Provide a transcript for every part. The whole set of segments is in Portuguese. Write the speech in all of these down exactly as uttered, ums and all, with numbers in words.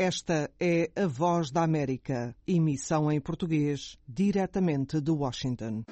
Esta é a Voz da América, emissão em português, diretamente de Washington.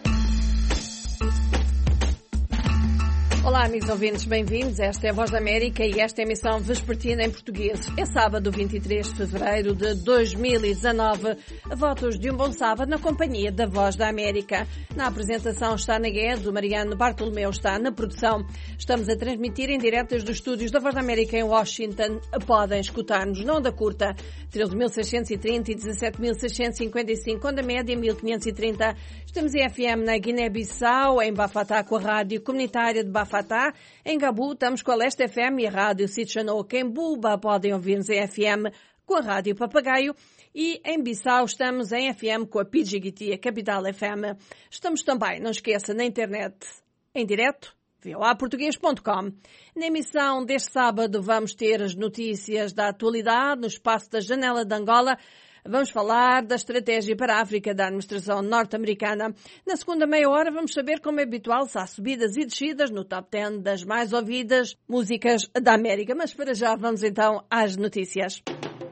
Olá, amigos ouvintes, bem-vindos. Esta é a Voz da América e esta é a emissão vespertina em português. É sábado, vinte e três de fevereiro de dois mil e dezanove. Votos de um bom sábado na companhia da Voz da América. Na apresentação está na Guedes, o Mariano Bartolomeu está na produção. Estamos a transmitir em direto desde os estúdios da Voz da América em Washington. Podem escutar-nos na onda curta treze mil seiscentos e trinta e dezassete mil seiscentos e cinquenta e cinco, onda média mil quinhentos e trinta. Estamos em F M na Guiné-Bissau, em Bafatá com a Rádio Comunitária de Bafatá. Em Gabu estamos com a Leste F M e a Rádio Sitchanoke. Em Buba podem ouvir-nos em F M com a Rádio Papagaio. E em Bissau estamos em F M com a Pidgigiti, a Capital F M. Estamos também, não esqueça, na internet em direto, v o a português ponto com. Na emissão deste sábado vamos ter as notícias da atualidade no espaço da Janela de Angola. Vamos falar da estratégia para a África da administração norte-americana. Na segunda meia hora vamos saber, como é habitual, se há subidas e descidas no top dez das mais ouvidas músicas da América. Mas para já vamos então às notícias.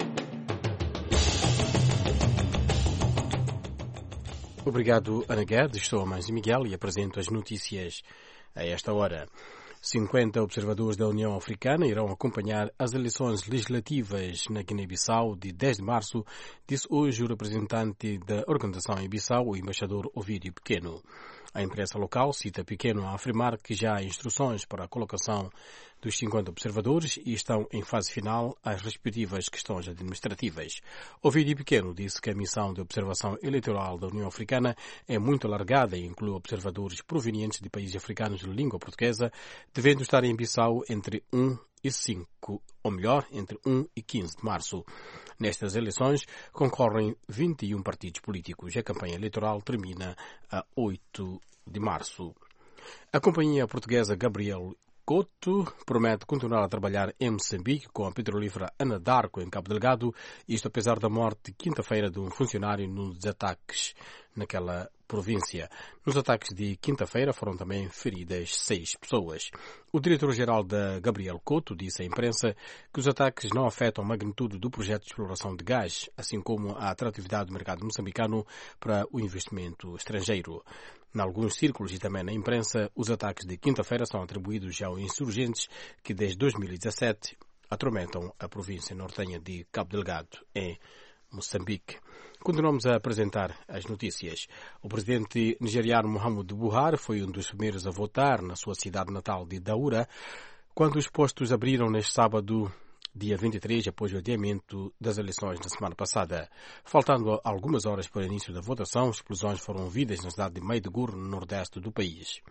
Obrigado, Ana Guedes. Estou a Mães Miguel e apresento as notícias a esta hora. cinquenta observadores da União Africana irão acompanhar as eleições legislativas na Guiné-Bissau de dez de março, disse hoje o representante da organização em Bissau, o embaixador Ovídio Pequeno. A imprensa local cita Pequeno a afirmar que já há instruções para a colocação dos cinquenta observadores e estão em fase final as respectivas questões administrativas. Ovídio Pequeno disse que a missão de observação eleitoral da União Africana é muito alargada e inclui observadores provenientes de países africanos de língua portuguesa, devendo estar em Bissau entre um e cinco, ou melhor, entre um e quinze de março. Nestas eleições concorrem vinte e um partidos políticos. A campanha eleitoral termina a oito de março. A companhia portuguesa Gabriel Couto promete continuar a trabalhar em Moçambique com a petrolífera Anadarko em Cabo Delgado, isto apesar da morte quinta-feira de um funcionário nos ataques naquela província. Nos ataques de quinta-feira foram também feridas seis pessoas. O diretor-geral da Gabriel Couto disse à imprensa que os ataques não afetam a magnitude do projeto de exploração de gás, assim como a atratividade do mercado moçambicano para o investimento estrangeiro. Em alguns círculos e também na imprensa, os ataques de quinta-feira são atribuídos aos insurgentes que desde dois mil e dezassete atormentam a província nortenha de Cabo Delgado, em Moçambique. Continuamos a apresentar as notícias. O presidente nigeriano Muhammadu Buhari foi um dos primeiros a votar na sua cidade natal de Daura, quando os postos abriram neste sábado, dia vinte e três, após o adiamento das eleições na semana passada. Faltando algumas horas para o início da votação, explosões foram ouvidas na cidade de Maiduguri, no nordeste do país.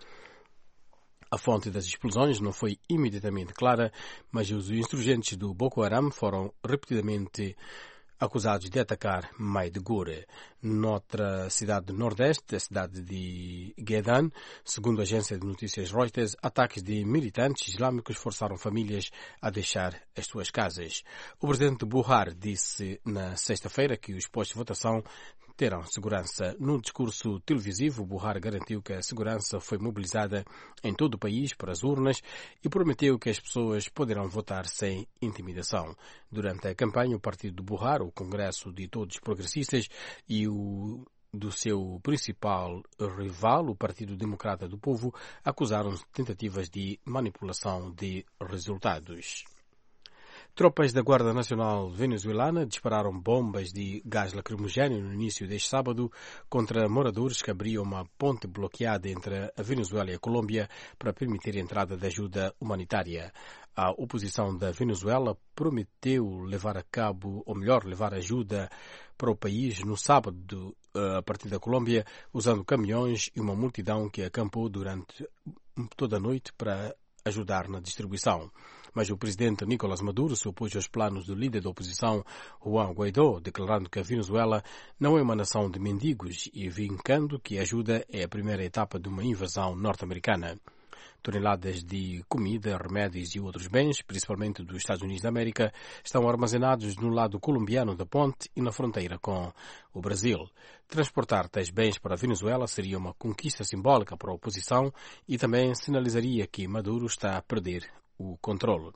A fonte das explosões não foi imediatamente clara, mas os insurgentes do Boko Haram foram repetidamente acusados de atacar Maiduguri. Noutra cidade do Nordeste, a cidade de Gedan, segundo a agência de notícias Reuters, ataques de militantes islâmicos forçaram famílias a deixar as suas casas. O presidente Buhari disse na sexta-feira que os postos de votação terão segurança. No discurso televisivo, Buhari garantiu que a segurança foi mobilizada em todo o país para as urnas e prometeu que as pessoas poderão votar sem intimidação. Durante a campanha, o partido de Buhari, o Congresso de Todos os Progressistas e o do seu principal rival, o Partido Democrata do Povo, acusaram tentativas de manipulação de resultados. Tropas da Guarda Nacional venezuelana dispararam bombas de gás lacrimogéneo no início deste sábado contra moradores que abriam uma ponte bloqueada entre a Venezuela e a Colômbia para permitir a entrada de ajuda humanitária. A oposição da Venezuela prometeu levar a cabo, ou melhor, levar ajuda para o país no sábado a partir da Colômbia, usando caminhões e uma multidão que acampou durante toda a noite para ajudar na distribuição. Mas o presidente Nicolás Maduro se opôs aos planos do líder da oposição, Juan Guaidó, declarando que a Venezuela não é uma nação de mendigos e vincando que a ajuda é a primeira etapa de uma invasão norte-americana. Toneladas de comida, remédios e outros bens, principalmente dos Estados Unidos da América, estão armazenados no lado colombiano da ponte e na fronteira com o Brasil. Transportar tais bens para a Venezuela seria uma conquista simbólica para a oposição e também sinalizaria que Maduro está a perder o controle.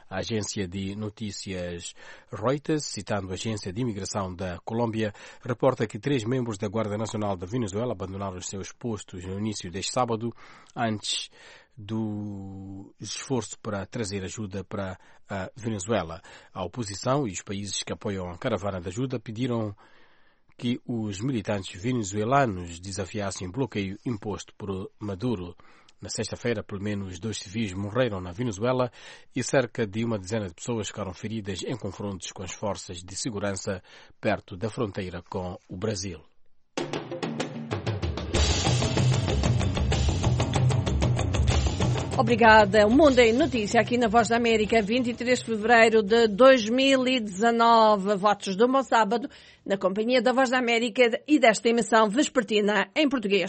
A agência de notícias Reuters, citando a agência de imigração da Colômbia, reporta que três membros da Guarda Nacional da Venezuela abandonaram os seus postos no início deste sábado, antes do esforço para trazer ajuda para a Venezuela. A oposição e os países que apoiam a caravana de ajuda pediram que os militantes venezuelanos desafiassem o bloqueio imposto por Maduro. Na sexta-feira, pelo menos dois civis morreram na Venezuela e cerca de uma dezena de pessoas ficaram feridas em confrontos com as forças de segurança perto da fronteira com o Brasil. Obrigada. O Mundo em Notícia aqui na Voz da América, vinte e três de fevereiro de dois mil e dezanove. Votos de um bom sábado na companhia da Voz da América e desta emissão vespertina em português.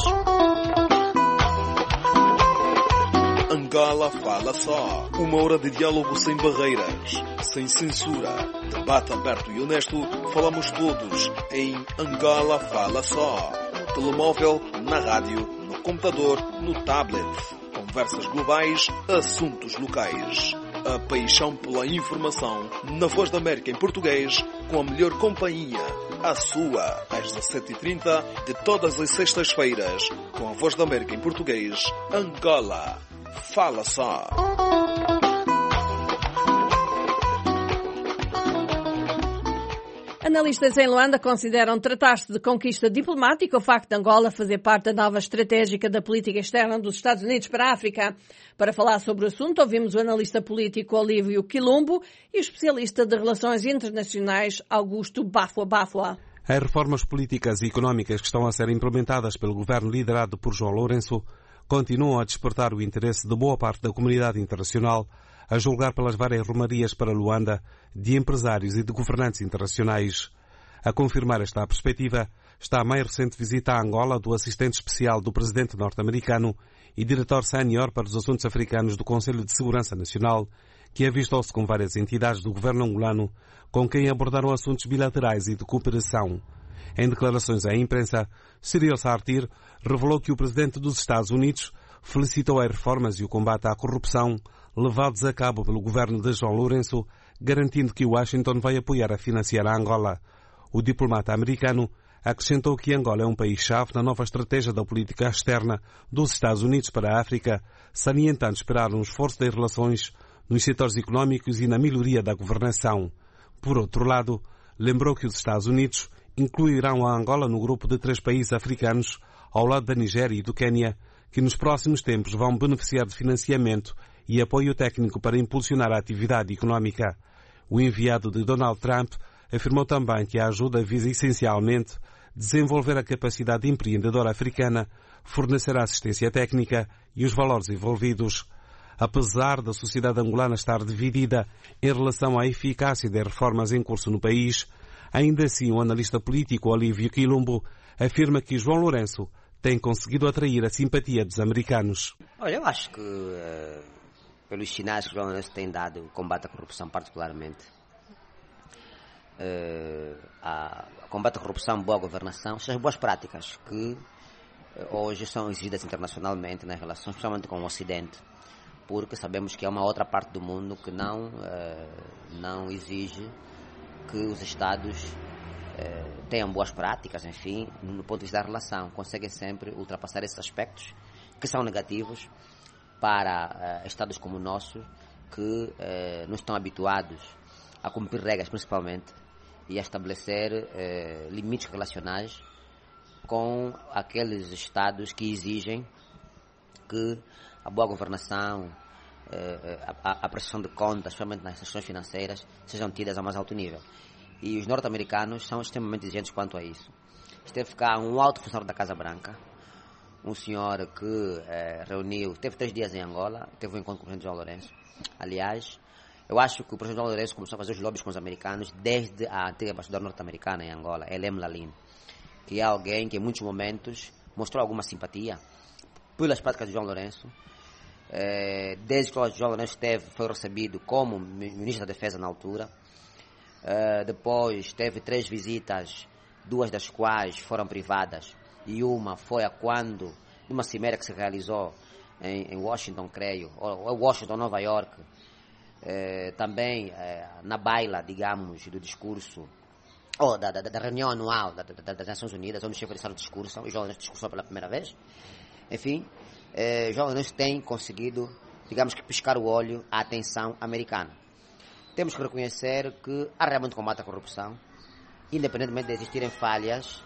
Angola Fala Só. Uma hora de diálogo sem barreiras, sem censura. Debate aberto e honesto. Falamos todos em Angola Fala Só. No telemóvel, na rádio, no computador, no tablet. Conversas globais, assuntos locais. A paixão pela informação na Voz da América em português, com a melhor companhia. A sua, às dezassete e trinta de todas as sextas-feiras, com a Voz da América em português, Angola Fala Só. Analistas em Luanda consideram tratar-se de conquista diplomática o facto de Angola fazer parte da nova estratégica da política externa dos Estados Unidos para a África. Para falar sobre o assunto, ouvimos o analista político Olívio Quilombo e o especialista de relações internacionais Augusto Bafua Bafua. As reformas políticas e económicas que estão a ser implementadas pelo governo liderado por João Lourenço continuam a despertar o interesse de boa parte da comunidade internacional, a julgar pelas várias romarias para Luanda de empresários e de governantes internacionais. A confirmar esta perspectiva está a mais recente visita à Angola do assistente especial do presidente norte-americano e diretor sénior para os assuntos africanos do Conselho de Segurança Nacional, que avistou-se com várias entidades do governo angolano com quem abordaram assuntos bilaterais e de cooperação. Em declarações à imprensa, Cyril Sartir revelou que o presidente dos Estados Unidos felicitou as reformas e o combate à corrupção levados a cabo pelo governo de João Lourenço, garantindo que Washington vai apoiar a financiar a Angola. O diplomata americano acrescentou que Angola é um país-chave na nova estratégia da política externa dos Estados Unidos para a África, salientando esperar um esforço das relações nos setores económicos e na melhoria da governação. Por outro lado, lembrou que os Estados Unidos incluirão a Angola no grupo de três países africanos, ao lado da Nigéria e do Quênia, que nos próximos tempos vão beneficiar de financiamento e apoio técnico para impulsionar a atividade económica. O enviado de Donald Trump afirmou também que a ajuda visa essencialmente desenvolver a capacidade empreendedora africana, fornecer a assistência técnica e os valores envolvidos. Apesar da sociedade angolana estar dividida em relação à eficácia das reformas em curso no país, ainda assim o analista político Olívio Quilombo afirma que João Lourenço tem conseguido atrair a simpatia dos americanos. Olha, eu acho que, uh, pelos sinais que João Lourenço tem dado, o combate à corrupção particularmente, uh, a, a combate à corrupção, boa governação, são as boas práticas que uh, hoje são exigidas internacionalmente nas relações, especialmente com o Ocidente, porque sabemos que há uma outra parte do mundo que não, uh, não exige que os Estados uh, tenham boas práticas, enfim, no ponto de vista da relação, conseguem sempre ultrapassar esses aspectos que são negativos para uh, Estados como o nosso, que uh, não estão habituados a cumprir regras principalmente e a estabelecer uh, limites relacionais com aqueles Estados que exigem que a boa governação, a, a prestação de contas, especialmente nas questões financeiras, sejam tidas a mais alto nível. E os norte-americanos são extremamente exigentes quanto a isso. Esteve cá um alto funcionário da Casa Branca, um senhor que eh, reuniu, teve três dias em Angola, teve um encontro com o presidente João Lourenço. Aliás, eu acho que o presidente João Lourenço começou a fazer os lobbies com os americanos desde a antiga embaixadora norte-americana em Angola, Elem Lalin, que é alguém que em muitos momentos mostrou alguma simpatia pelas práticas de João Lourenço. Eh, desde que o João Lourenço esteve, foi recebido como ministro da Defesa na altura. Eh, depois teve três visitas, duas das quais foram privadas, e uma foi a quando, numa cimeira que se realizou em, em Washington, creio, ou, ou Washington, Nova York, eh, também eh, na baila, digamos, do discurso, ou da, da, da reunião anual da, da, das Nações Unidas, onde o chefe de Estado discursam, e João Lourenço discursou pela primeira vez. Enfim, eh, João Lourenço tem conseguido, digamos que, piscar o olho à atenção americana. Temos que reconhecer que há realmente combate à corrupção, independentemente de existirem falhas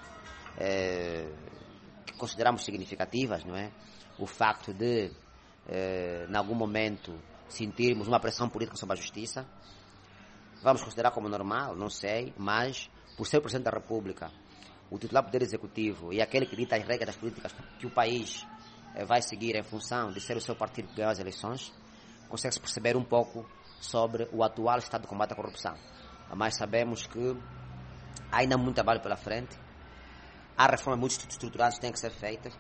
eh, que consideramos significativas, não é? O facto de, eh, em algum momento, sentirmos uma pressão política sobre a justiça, vamos considerar como normal, não sei, mas, por ser o Presidente da República, o titular do Poder Executivo e aquele que dita as regras das políticas que o país eh, vai seguir em função de ser o seu partido que ganhou as eleições, consegue-se perceber um pouco sobre o atual estado de combate à corrupção. Mas sabemos que há ainda muito trabalho pela frente, há reformas muito estruturantes que têm que ser feitas,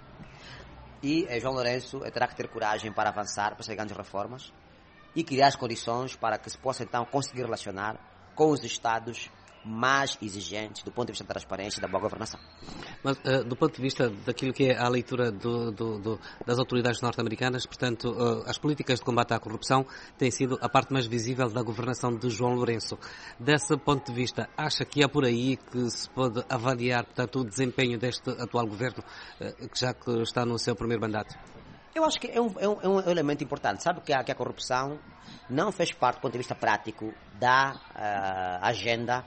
e eh, João Lourenço terá que ter coragem para avançar para essas grandes reformas e criar as condições para que se possa então conseguir relacionar com os Estados mais exigentes do ponto de vista da transparência e da boa governação. Mas, uh, do ponto de vista daquilo que é a leitura do, do, do, das autoridades norte-americanas, portanto, uh, as políticas de combate à corrupção têm sido a parte mais visível da governação de João Lourenço. Desse ponto de vista, acha que é por aí que se pode avaliar, portanto, o desempenho deste atual governo, uh, que já que está no seu primeiro mandato? Eu acho que é um, é um, é um elemento importante. Sabe que a, que a corrupção não fez parte, do ponto de vista prático, da uh, agenda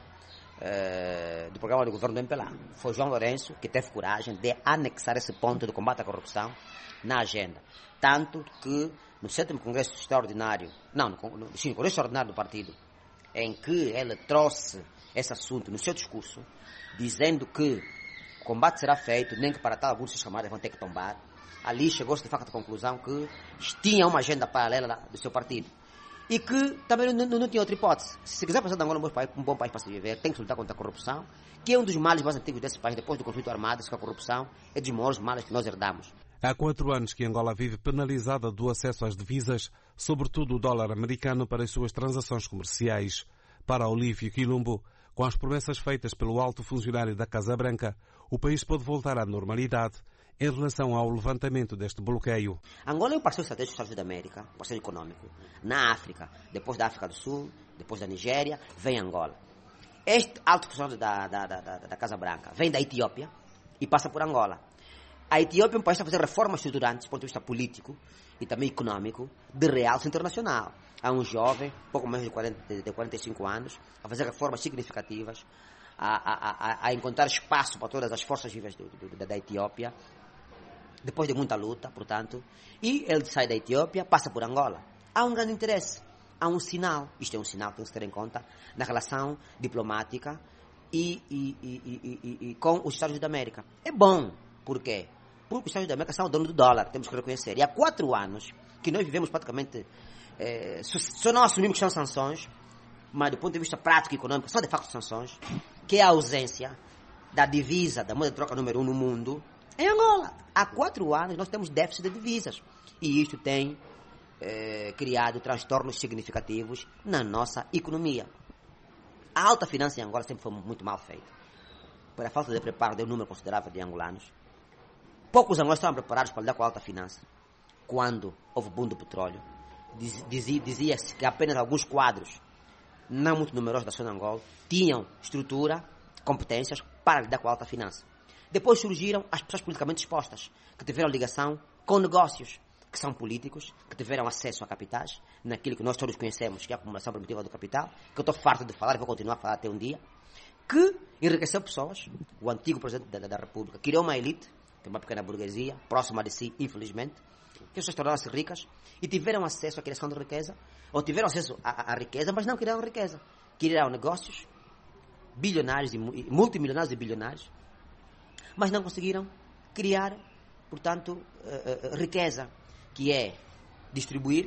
uh, do programa do governo do M P L A. Foi João Lourenço que teve coragem de anexar esse ponto do combate à corrupção na agenda. Tanto que no sétimo Congresso Extraordinário, não, no, no, sim, no Congresso Extraordinário do partido, em que ele trouxe esse assunto no seu discurso, dizendo que o combate será feito, nem que para tal alguns seus chamados vão ter que tombar. Ali chegou-se de facto à conclusão que tinha uma agenda paralela do seu partido. E que também não, não, não tinha outra hipótese. Se quiser passar de Angola um bom país, um bom país para se viver, tem que lutar contra a corrupção, que é um dos males mais antigos desse país, depois do conflito armado, que a corrupção é dos maiores males que nós herdamos. Há quatro anos que Angola vive penalizada do acesso às divisas, sobretudo o dólar americano, para as suas transações comerciais. Para Olívio Quilumbo, com as promessas feitas pelo alto funcionário da Casa Branca, o país pode voltar à normalidade em relação ao levantamento deste bloqueio. Angola é um parceiro estratégico dos Estados Unidos da América, parceiro econômico. Na África, depois da África do Sul, depois da Nigéria, vem Angola. Este alto funcionário da, da, da, da, da Casa Branca vem da Etiópia e passa por Angola. A Etiópia é um país que está a fazer reformas estruturantes, do ponto de vista político e também econômico, de realce internacional. Há um jovem, pouco menos de, quarenta, de quarenta e cinco anos, a fazer reformas significativas, a, a, a, a encontrar espaço para todas as forças vivas do, do, da, da Etiópia, depois de muita luta, portanto, e ele sai da Etiópia, passa por Angola. Há um grande interesse, há um sinal, isto é um sinal que tem que se ter em conta, na relação diplomática e, e, e, e, e, e com os Estados Unidos da América. É bom, por quê? Porque os Estados Unidos da América são o dono do dólar, temos que reconhecer. E há quatro anos que nós vivemos praticamente, é, só não assumimos que são sanções, mas do ponto de vista prático e econômico, são de facto sanções, que é a ausência da divisa, da moeda de troca número um no mundo, em Angola. Há quatro anos nós temos déficit de divisas. E isto tem eh, criado transtornos significativos na nossa economia. A alta finança em Angola sempre foi muito mal feita. Por a falta de preparo de um número considerável de angolanos. Poucos angolanos estavam preparados para lidar com a alta finança. Quando houve boom do petróleo, dizia, dizia-se que apenas alguns quadros, não muito numerosos da zona de Angola, tinham estrutura, competências para lidar com a alta finança. Depois surgiram as pessoas politicamente expostas, que tiveram ligação com negócios, que são políticos, que tiveram acesso a capitais, naquilo que nós todos conhecemos, que é a acumulação primitiva do capital, que eu estou farto de falar e vou continuar a falar até um dia, que enriqueceu pessoas. O antigo Presidente da, da República criou uma elite, que é uma pequena burguesia, próxima de si, infelizmente, que as pessoas tornaram-se ricas e tiveram acesso à criação de riqueza, ou tiveram acesso à, à riqueza, mas não criaram riqueza. Criaram negócios, bilionários e multimilionários e bilionários, mas não conseguiram criar, portanto, uh, uh, riqueza, que é distribuir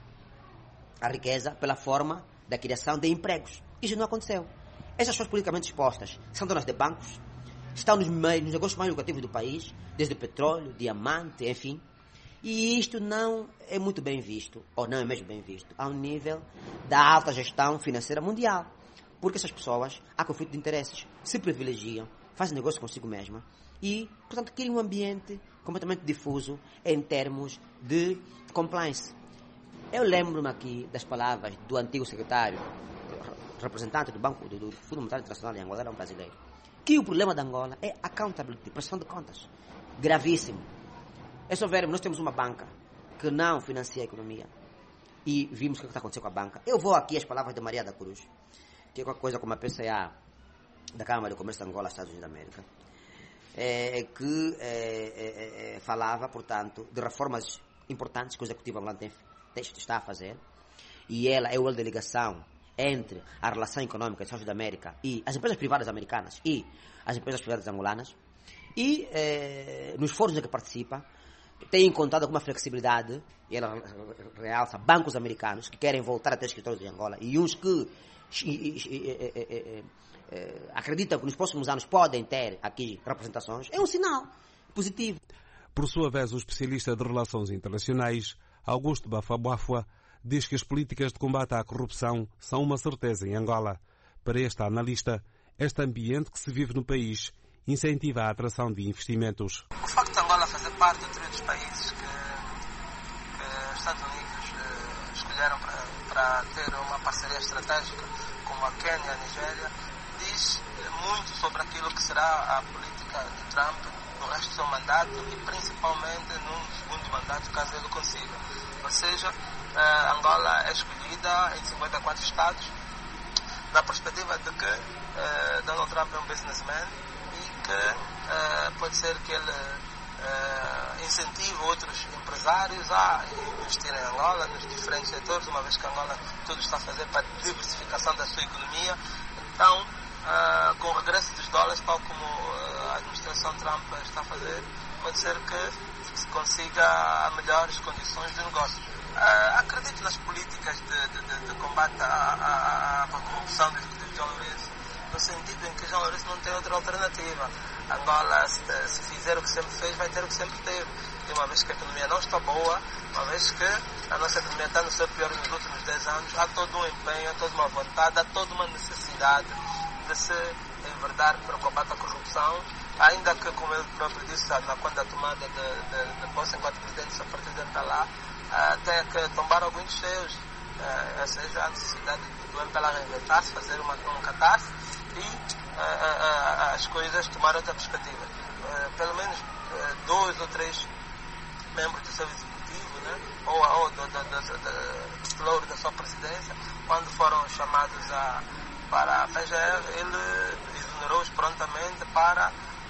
a riqueza pela forma da criação de empregos. Isso não aconteceu. Essas pessoas politicamente expostas são donas de bancos, estão nos, meios, nos negócios mais lucrativos do país, desde o petróleo, diamante, enfim. E isto não é muito bem visto, ou não é mesmo bem visto, ao nível da alta gestão financeira mundial. Porque essas pessoas, há conflito de interesses, se privilegiam, fazem negócio consigo mesma e, portanto, criam um ambiente completamente difuso em termos de compliance. Eu lembro-me aqui das palavras do antigo secretário, representante do Banco do, do Fundo Monetário Internacional em Angola, era um brasileiro, que o problema da Angola é accountability, prestação de contas. Gravíssimo. É só ver, nós temos uma banca que não financia a economia e vimos o que está acontecendo com a banca. Eu vou aqui às palavras de Maria da Cruz, que é qualquer coisa como a P C A da Câmara de Comércio de Angola, Estados Unidos da América, é, que é, é, é, falava, portanto, de reformas importantes que o Executivo angolano tem, tem, está a fazer, e ela é o elo de ligação entre a relação econômica dos Estados Unidos da América e as empresas privadas americanas e as empresas privadas angolanas, e é, nos fóruns em que participa, tem encontrado alguma flexibilidade, e ela realça bancos americanos que querem voltar a ter escritórios em Angola, e uns que e, e, e, e, acreditam que nos próximos anos podem ter aqui representações. É um sinal positivo. Por sua vez, o especialista de Relações Internacionais, Augusto Bafwa-Bafwa, diz que as políticas de combate à corrupção são uma certeza em Angola. Para este analista, este ambiente que se vive no país incentiva a atração de investimentos. O facto de Angola fazer parte do trio dos países que, que os Estados Unidos eh, escolheram para, para ter uma parceria estratégica, como a Quênia e a Nigéria, diz muito sobre aquilo que será a política de Trump no resto do seu mandato e principalmente num segundo mandato, caso ele consiga. Ou seja, eh, Angola é escolhida em cinquenta e quatro estados na perspectiva de que eh, Donald Trump é um businessman e que uh, pode ser que ele uh, incentive outros empresários a investir em Angola, nos diferentes setores, uma vez que Angola tudo está a fazer para a diversificação da sua economia. Então, uh, com o regresso dos dólares, tal como uh, a administração Trump está a fazer, pode ser que se consiga melhores condições de negócio. Uh, acredito nas políticas de, de, de, de combate à, à, à corrupção do Executivo de João Lourenço, no sentido em que João Lourenço não tem outra alternativa. Angola, se, se fizer o que sempre fez, vai ter o que sempre teve. E uma vez que a economia não está boa, uma vez que a nossa economia está no seu pior nos últimos dez anos, há todo um empenho, há toda uma vontade, há toda uma necessidade de se enverdar para o combate à corrupção, ainda que, como ele próprio disse, na quando a tomada de, de, de posse enquanto presidente, se o presidente está lá, até que tombar alguns seus, ou seja, a necessidade do M P L A reinventar-se, fazer uma, um catarse e uh, uh, as coisas tomaram outra perspectiva. Uh, pelo menos uh, dois ou três membros do seu executivo, né, ou, ou do, do, do, do, do flouro da sua presidência, quando foram chamados a, para a P G R, ele exonerou-os prontamente para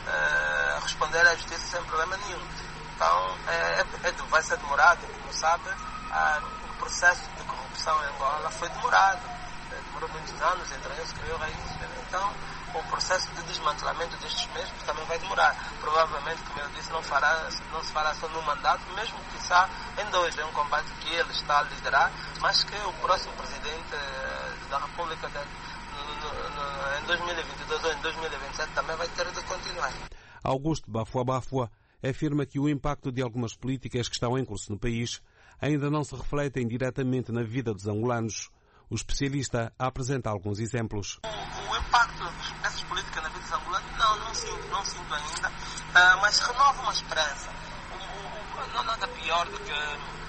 uh, responder à justiça sem problema nenhum. Então, é, é, vai ser demorado, como sabe, a, o processo de corrupção em Angola foi demorado. Demorou muitos anos, entre eles criou raízes. Então, o processo de desmantelamento destes mesmos também vai demorar. Provavelmente, como eu disse, não, fará, não se fará só num mandato, mesmo que quizá em dois. É um combate que ele está a liderar, mas que o próximo presidente da República de, no, no, no, em dois mil e vinte e dois ou em dois mil e vinte e sete também vai ter de continuar. Augusto Bafwa-Bafwa afirma que o impacto de algumas políticas que estão em curso no país ainda não se refletem diretamente na vida dos angolanos. O especialista apresenta alguns exemplos. O, o impacto dessas políticas na vida dos angolanos, não, não sinto, não sinto ainda, uh, mas renova uma esperança. O, o, não há nada pior do que,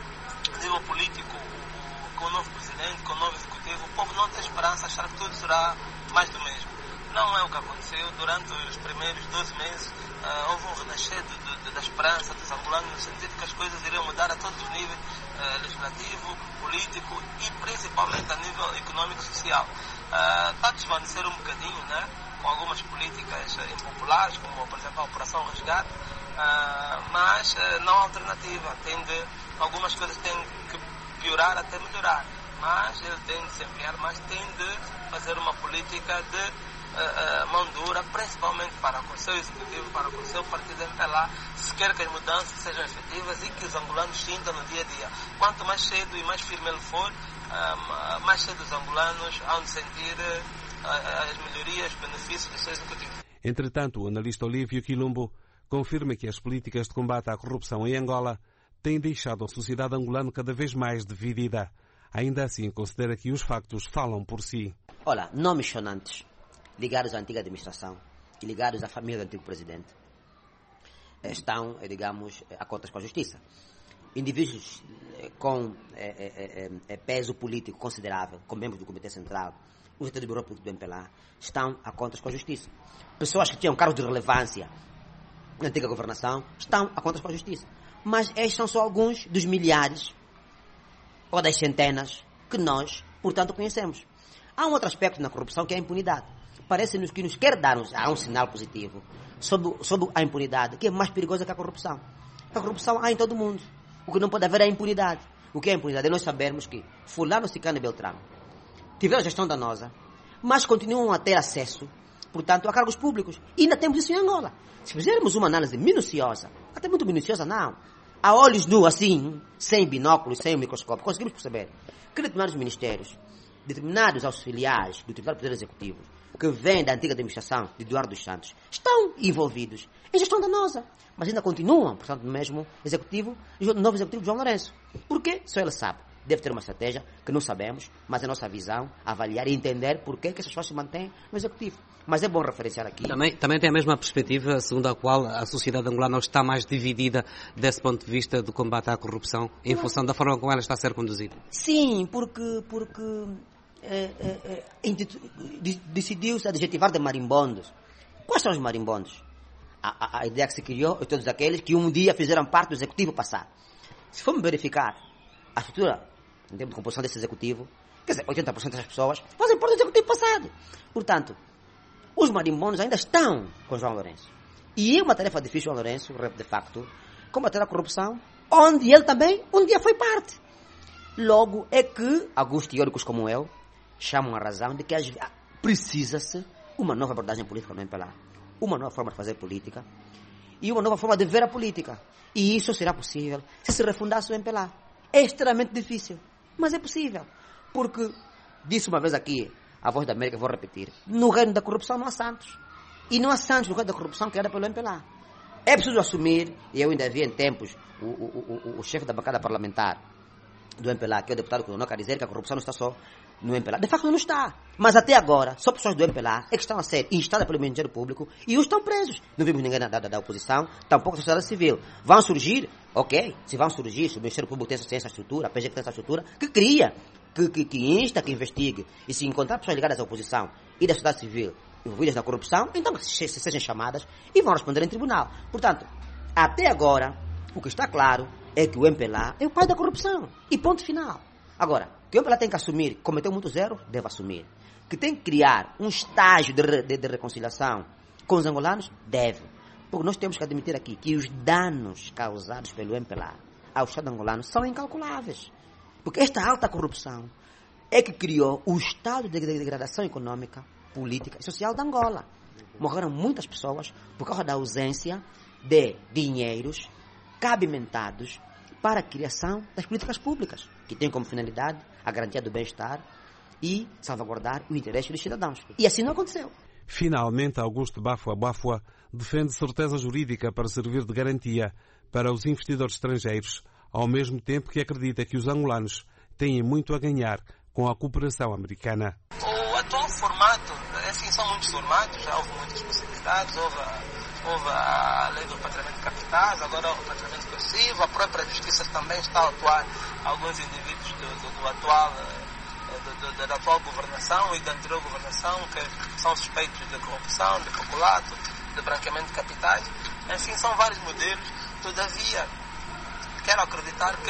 a nível político, o, o, com o novo presidente, com o novo executivo, o povo não tem esperança, achar que tudo será mais do mesmo. Não é o que aconteceu. Durante os primeiros doze meses, uh, houve um renascer de, de, de, da esperança dos angolanos, no sentido que as coisas iriam mudar a todos os níveis, uh, legislativo, político e principalmente a nível econômico e social. Uh, está a desvanecer um bocadinho, né, com algumas políticas uh, impopulares, como por exemplo a Operação Resgate, uh, mas uh, não há alternativa. Tem de, algumas coisas têm que piorar até melhorar, mas ele tem de se empenhar, mas tem de fazer uma política de Uh, uh, mão dura, principalmente para com o seu executivo, para com o seu partido M P L A, se quer que as mudanças sejam efetivas e que os angolanos sintam no dia a dia. Quanto mais cedo e mais firme ele for, uh, mais cedo os angolanos hão de sentir uh, as melhorias, os benefícios do seu executivo. Entretanto, o analista Olívio Quilumbo confirma que as políticas de combate à corrupção em Angola têm deixado a sociedade angolana cada vez mais dividida. Ainda assim, considera que os factos falam por si. Olha, nomes sonantes ligados à antiga administração e ligados à família do antigo presidente estão, digamos, a contas com a justiça. indivíduos com é, é, é, peso político considerável, como membros do Comitê Central, os diretores do Bureau Político do M P L A, estão a contas com a Justiça. Pessoas que tinham cargos de relevância na antiga governação estão a contas com a Justiça. Mas estes são só alguns dos milhares ou das centenas que nós, portanto, conhecemos. Há um outro aspecto na corrupção que é a impunidade. Parece-nos que nos quer dar um, há um sinal positivo sobre, sobre a impunidade, que é mais perigosa que a corrupção. A corrupção há em todo o mundo. O que não pode haver é a impunidade. O que é a impunidade? É nós sabermos que fulano, ciclano e beltrano tiveram a gestão danosa, mas continuam a ter acesso, portanto, a cargos públicos. E ainda temos isso em Angola. Se fizermos uma análise minuciosa, até muito minuciosa não, a olhos nus, assim, sem binóculos, sem microscópio, conseguimos perceber que determinados ministérios, determinados auxiliares do titular do Poder Executivo, que vêm da antiga administração de Eduardo dos Santos, estão envolvidos em gestão danosa, mas ainda continuam, portanto, no mesmo executivo, no novo executivo de João Lourenço. Por quê? Só ele sabe. Deve ter uma estratégia que não sabemos, mas é a nossa visão, avaliar e entender por que essas pessoas se mantêm no executivo. Mas é bom referenciar aqui. Também, também tem a mesma perspectiva, segundo a qual a sociedade angolana está mais dividida desse ponto de vista do combate à corrupção, em não. função da forma como ela está a ser conduzida. Sim, porque, porque é, é, é, decidiu-se adjetivar de marimbondos. Quais são os marimbondos? A, a, a ideia que se criou é todos aqueles que um dia fizeram parte do executivo passado. Se formos verificar a estrutura, em termos de composição desse executivo, quer dizer, oitenta por cento das pessoas fazem parte do executivo passado. Portanto, os marimbondos ainda estão com João Lourenço. E é uma tarefa difícil, João Lourenço, de facto, combater a corrupção, onde ele também um dia foi parte. Logo, é que alguns teóricos como eu chamam a razão de que precisa-se uma nova abordagem política no M P L A, uma nova forma de fazer política e uma nova forma de ver a política. E isso será possível se se refundasse o M P L A. É extremamente difícil, mas é possível. Porque, disse uma vez aqui, a Voz da América, vou repetir, no reino da corrupção não há santos. E não há santos no reino da corrupção criada pelo M P L A. É preciso assumir, e eu ainda vi em tempos o, o, o, o chefe da bancada parlamentar do M P L A, que é o deputado Coronel, quer dizer que a corrupção não está só no M P L A. De facto não está. Mas até agora, só pessoas do M P L A é que estão a ser instadas pelo Ministério Público e os estão presos. Não vimos ninguém da, da, da oposição, tampouco da sociedade civil. Vão surgir, ok, se vão surgir, se o Ministério Público tem essa estrutura, a P G tem essa estrutura, que cria, que, que, que insta, que investigue. E se encontrar pessoas ligadas à oposição e da sociedade civil envolvidas na corrupção, então que se, se sejam chamadas e vão responder em tribunal. Portanto, até agora, o que está claro é que o M P L A é o pai da corrupção. E ponto final. Agora, que o M P L A tem que assumir, cometeu muitos erros, deve assumir. Que tem que criar um estágio de, de, de reconciliação com os angolanos, deve. Porque nós temos que admitir aqui que os danos causados pelo M P L A ao Estado angolano são incalculáveis. Porque esta alta corrupção é que criou o estado de degradação econômica, política e social de Angola. Morreram muitas pessoas por causa da ausência de dinheiros cabimentados para a criação das políticas públicas, que têm como finalidade a garantia do bem-estar e salvaguardar o interesse dos cidadãos. E assim não aconteceu. Finalmente, Augusto Bafua Bafua defende certeza jurídica para servir de garantia para os investidores estrangeiros, ao mesmo tempo que acredita que os angolanos têm muito a ganhar com a cooperação americana. O atual formato, enfim, são muitos formatos, já houve muitas possibilidades, houve a, houve a lei do repatriamento de capitais, agora o repatriamento coercivo, a própria justiça também está a atuar alguns indivíduos do, do, do atual, do, do, da atual governação e da anterior governação que são suspeitos de corrupção, de peculato, de branqueamento de capitais. Enfim, são vários modelos. Todavia, quero acreditar que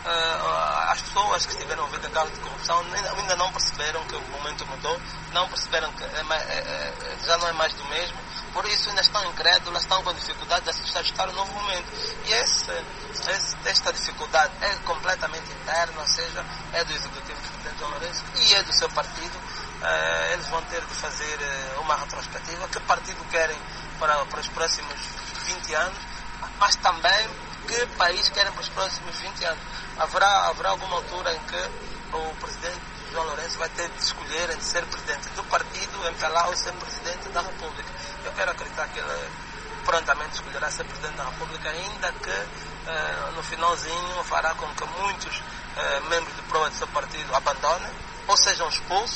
uh, as pessoas que estiveram envolvidas em casos de corrupção ainda, ainda não perceberam que o momento mudou, não perceberam que é, é, é, já não é mais do mesmo, por isso ainda estão incrédulas, estão com dificuldade de se ajustar ao novo momento. E esse, esse, esta dificuldade é completamente interna, ou seja, é do Executivo do Presidente João Lourenço e é do seu partido. Uh, eles vão ter de fazer uh, uma retrospectiva, que partido querem para, para os próximos vinte anos, mas também que país querem para os próximos vinte anos. Haverá, haverá alguma altura em que o Presidente João Lourenço vai ter de escolher entre ser Presidente do partido, M P L A, ou ser Presidente da República. Eu quero acreditar que ele prontamente escolherá ser Presidente da República, ainda que uh, no finalzinho fará com que muitos uh, membros de prova do seu partido abandonem, ou sejam expulsos,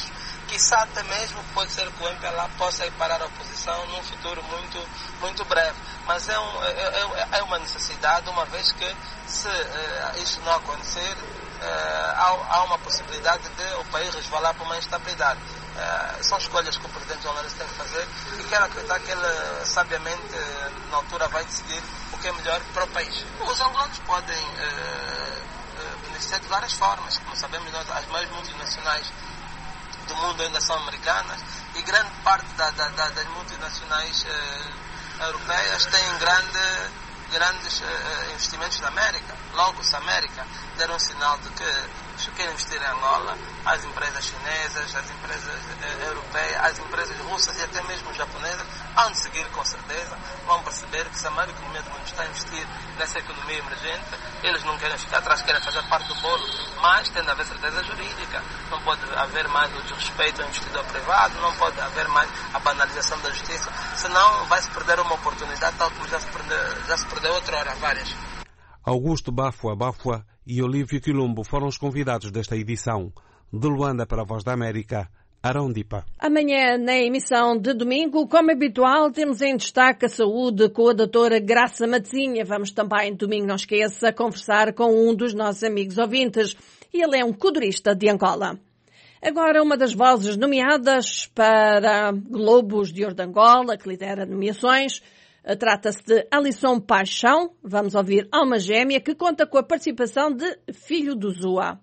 quiçá até mesmo pode ser que o M P L A possa ir parar a oposição num futuro muito, muito breve. Mas é, um, é, é uma necessidade, uma vez que se uh, isso não acontecer, uh, há, há uma possibilidade de o país resvalar para uma instabilidade. Uh, são escolhas que o presidente João Lourenço tem que fazer e quero acreditar que ele sabiamente na altura vai decidir o que é melhor para o país. Os angolanos podem uh, uh, beneficiar de várias formas. Como sabemos, nós, as maiores multinacionais do mundo ainda são americanas e grande parte da, da, da, das multinacionais uh, europeias têm grande, grandes uh, investimentos na América. Logo, se a América der um sinal de que se querem investir em Angola, as empresas chinesas, as empresas uh, europeias, as empresas russas e até mesmo japonesas hão de seguir com certeza, vão perceber que se a maior economia do mundo está a investir nessa economia emergente, eles não querem ficar atrás, querem fazer parte do bolo, mas tem de haver certeza jurídica, não pode haver mais o desrespeito ao investidor privado, não pode haver mais a banalização da justiça, senão vai-se perder uma oportunidade tal como já se perdeu, já se perdeu outra hora, várias. Augusto Bafua Bafua e Olívio Quilombo foram os convidados desta edição. De Luanda para a Voz da América, Arão Dipa. Amanhã, na emissão de domingo, como habitual, temos em destaque a saúde com a doutora Graça Matezinha. Vamos também, domingo, não esqueça, conversar com um dos nossos amigos ouvintes. Ele é um codurista de Angola. Agora, uma das vozes nomeadas para Globos de Ouro de Angola, que lidera nomeações, trata-se de Alisson Paixão. Vamos ouvir Alma Gêmea, que conta com a participação de Filho do Zua.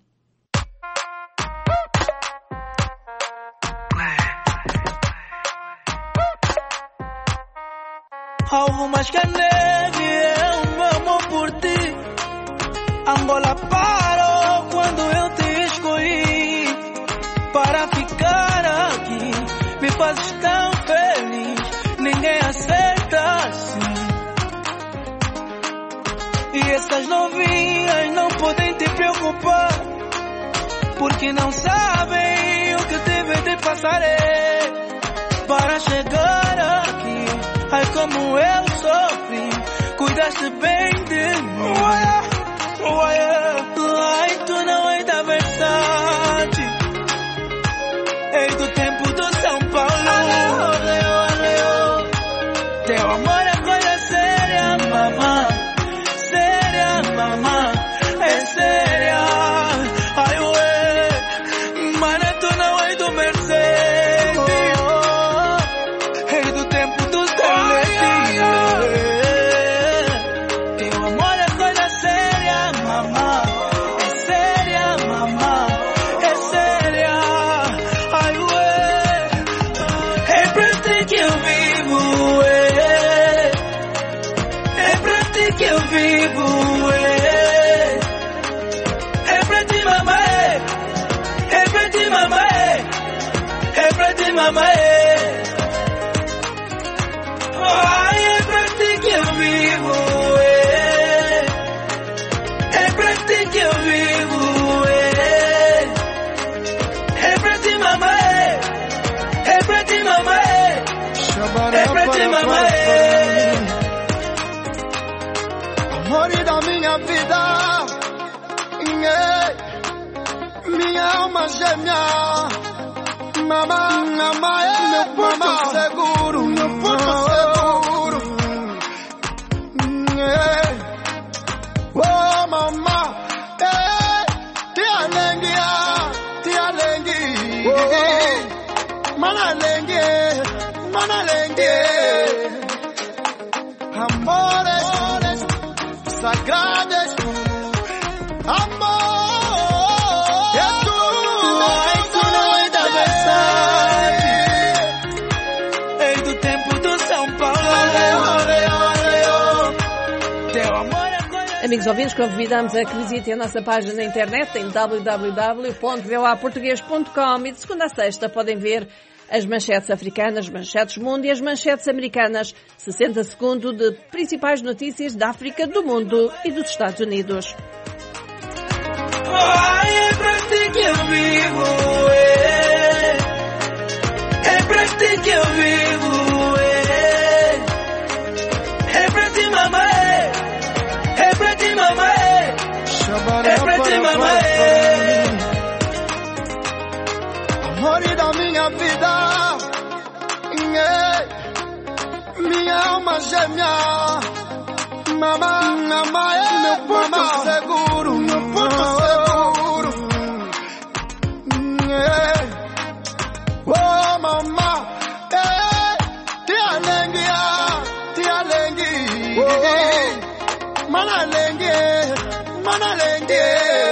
Algo mais que a neve, eu me amo por ti. Angola parou quando eu te escolhi. Para ficar aqui, me fazes tão feliz. Ninguém aceita assim. E essas novinhas não podem te preocupar, porque não sabem o que tive de passar para chegar aqui. Ai, como eu sofri, cuidaste bem de mim. Ai, tu não é da verdade. Ei, do tempo do São Paulo. Arreo, arreo. Teu amor é coisa séria, mamã. Séria, mamã. É séria. Ai, ué. Mana, tu não é do Mercedes. Ei, do tempo do teu amor é coisa séria, mamã. É séria, mamã. É séria. Ai, ué. É pra ti que eu vivo, ué. É pra ti que eu vivo, ué. É pra ti, mamãe. É pra ti, mamãe. É pra ti, mamãe. Ai, é pra ti que eu vivo, é. É pra ti que eu vivo, é. É pra ti, mamãe. É pra ti, mamãe. É pra ti, mamãe. Amor da minha vida, minha alma gêmea. Mamá, mamá é meu porto seguro, meu porto seguro. Oh, mamá, te alenguia, te alengue. Manalengue, manalengue. Amores sagrados, amor. Amigos ouvintes, convidamos a que visitem a nossa página na internet em w w w ponto v o a português ponto com e de segunda a sexta podem ver as manchetes africanas, as manchetes mundo e as manchetes americanas. sessenta segundos de principais notícias da África, do mundo e dos Estados Unidos. Ai, é pra ti que eu vivo, é. É pra ti que eu vivo, é. É pra ti, mamãe. É pra ti, mamãe. É pra ti, mamãe. Amor da minha alma gêmea. Mama, mama, é meu porto seguro, meu porto seguro. Yeah. Oh, mama, eh, tia lengia, tia lengi. Oh, mana lengi, mana lengi.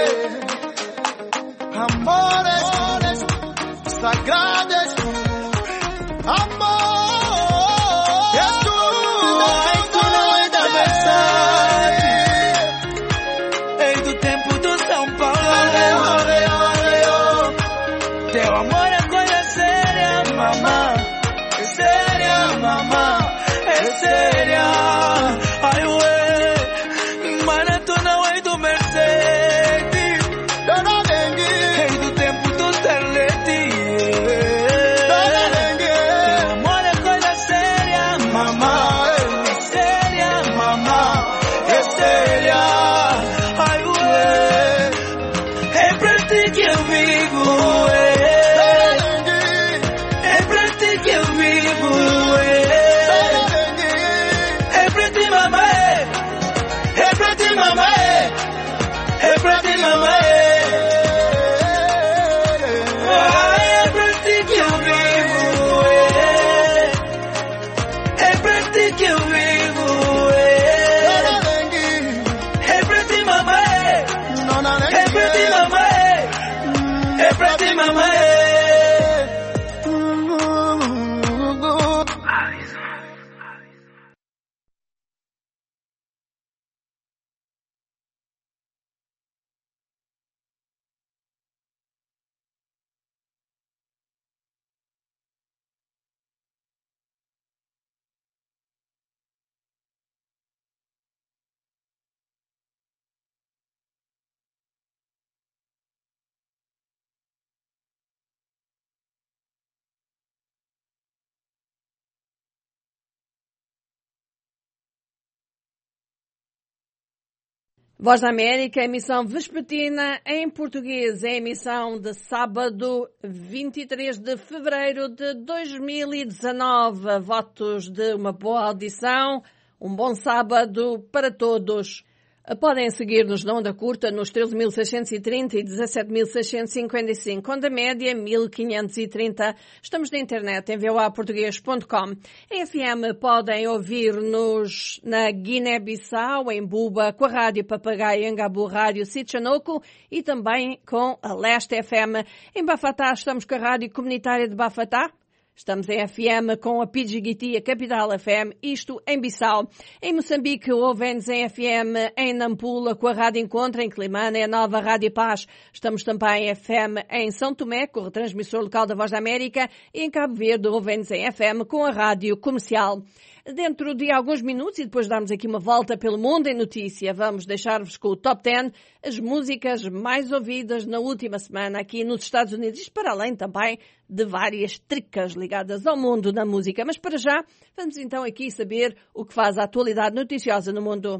Amores, sagrados, amor. Voz da América, emissão vespertina em português, é emissão de sábado, vinte e três de fevereiro de dois mil e dezanove. Votos de uma boa audição, um bom sábado para todos. Podem seguir-nos na onda curta nos treze mil seiscentos e trinta e dezassete mil seiscentos e cinquenta e cinco, onda média mil quinhentos e trinta. Estamos na internet em v o a português ponto com. Em F M podem ouvir-nos na Guiné-Bissau, em Buba, com a Rádio Papagaio, em Gabu Rádio Sitchanoko e também com a Leste F M. Em Bafatá estamos com a Rádio Comunitária de Bafatá. Estamos em F M com a Pidgiguiti, a Capital F M, isto em Bissau. Em Moçambique, ouvem-nos em F M em Nampula, com a Rádio Encontro, em Climane, a nova Rádio Paz. Estamos também em F M em São Tomé, com o retransmissor local da Voz da América. E em Cabo Verde, ouvem-nos em F M com a Rádio Comercial. Dentro de alguns minutos, e depois de darmos aqui uma volta pelo mundo em notícia, vamos deixar-vos com o Top dez, as músicas mais ouvidas na última semana aqui nos Estados Unidos, isto para além também de várias tricas ligadas ao mundo da música. Mas para já, vamos então aqui saber o que faz a atualidade noticiosa no mundo.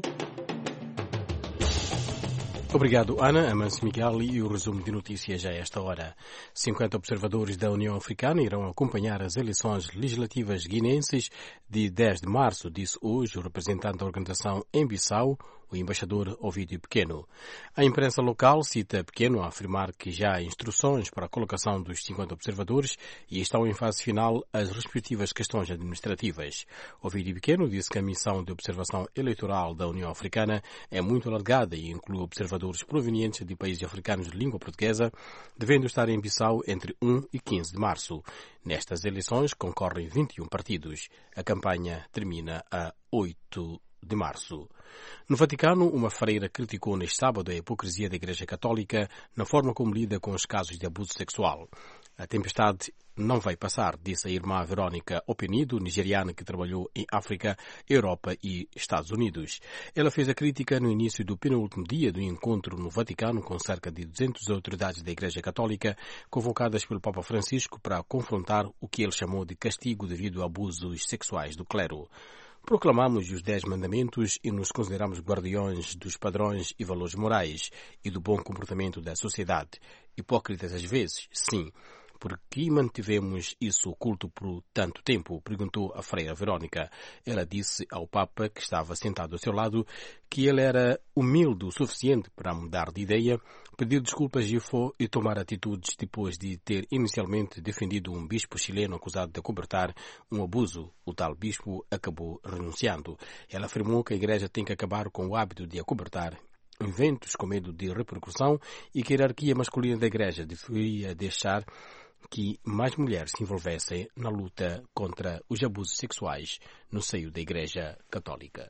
Obrigado, Ana. Amancio Miguel e o resumo de notícias a esta hora. cinquenta observadores da União Africana irão acompanhar as eleições legislativas guineenses de dez de março, disse hoje o representante da organização em Bissau, o embaixador Ovídio Pequeno. A imprensa local cita Pequeno a afirmar que já há instruções para a colocação dos cinquenta observadores e estão em fase final as respectivas questões administrativas. Ovídio Pequeno disse que a missão de observação eleitoral da União Africana é muito alargada e inclui observadores provenientes de países africanos de língua portuguesa, devendo estar em Bissau entre um e quinze de março. Nestas eleições concorrem vinte e um partidos. A campanha termina a oito de março. No Vaticano, uma freira criticou neste sábado a hipocrisia da Igreja Católica na forma como lida com os casos de abuso sexual. A tempestade não vai passar, disse a irmã Verónica Openido, nigeriana que trabalhou em África, Europa e Estados Unidos. Ela fez a crítica no início do penúltimo dia do encontro no Vaticano com cerca de duzentas autoridades da Igreja Católica convocadas pelo Papa Francisco para confrontar o que ele chamou de castigo devido a abusos sexuais do clero. Proclamamos os Dez Mandamentos e nos consideramos guardiões dos padrões e valores morais e do bom comportamento da sociedade. Hipócritas às vezes, sim. Por que mantivemos isso oculto por tanto tempo? Perguntou a freira Verónica. Ela disse ao Papa, que estava sentado ao seu lado, que ele era humilde o suficiente para mudar de ideia, pedir desculpas e, for, e tomar atitudes depois de ter inicialmente defendido um bispo chileno acusado de acobertar um abuso. O tal bispo acabou renunciando. Ela afirmou que a Igreja tem que acabar com o hábito de acobertar eventos com medo de repercussão e que a hierarquia masculina da Igreja deveria deixar que mais mulheres se envolvessem na luta contra os abusos sexuais no seio da Igreja Católica.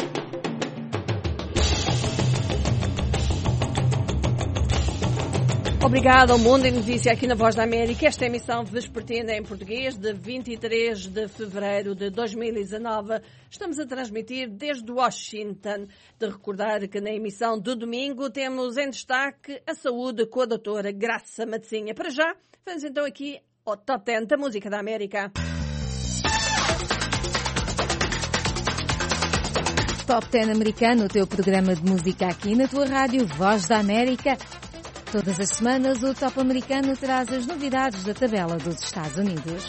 Obrigada ao Mundo em Notícia aqui na Voz da América. Esta emissão vespertina em português de vinte e três de fevereiro de dois mil e dezanove. Estamos a transmitir desde Washington. De recordar que na emissão do domingo temos em destaque a saúde com a doutora Graça Matezinha. Para já, vamos então aqui ao Top dez da Música da América. Top dez americano, o teu programa de música aqui na tua rádio Voz da América. Todas as semanas, o Top Americano traz as novidades da tabela dos Estados Unidos.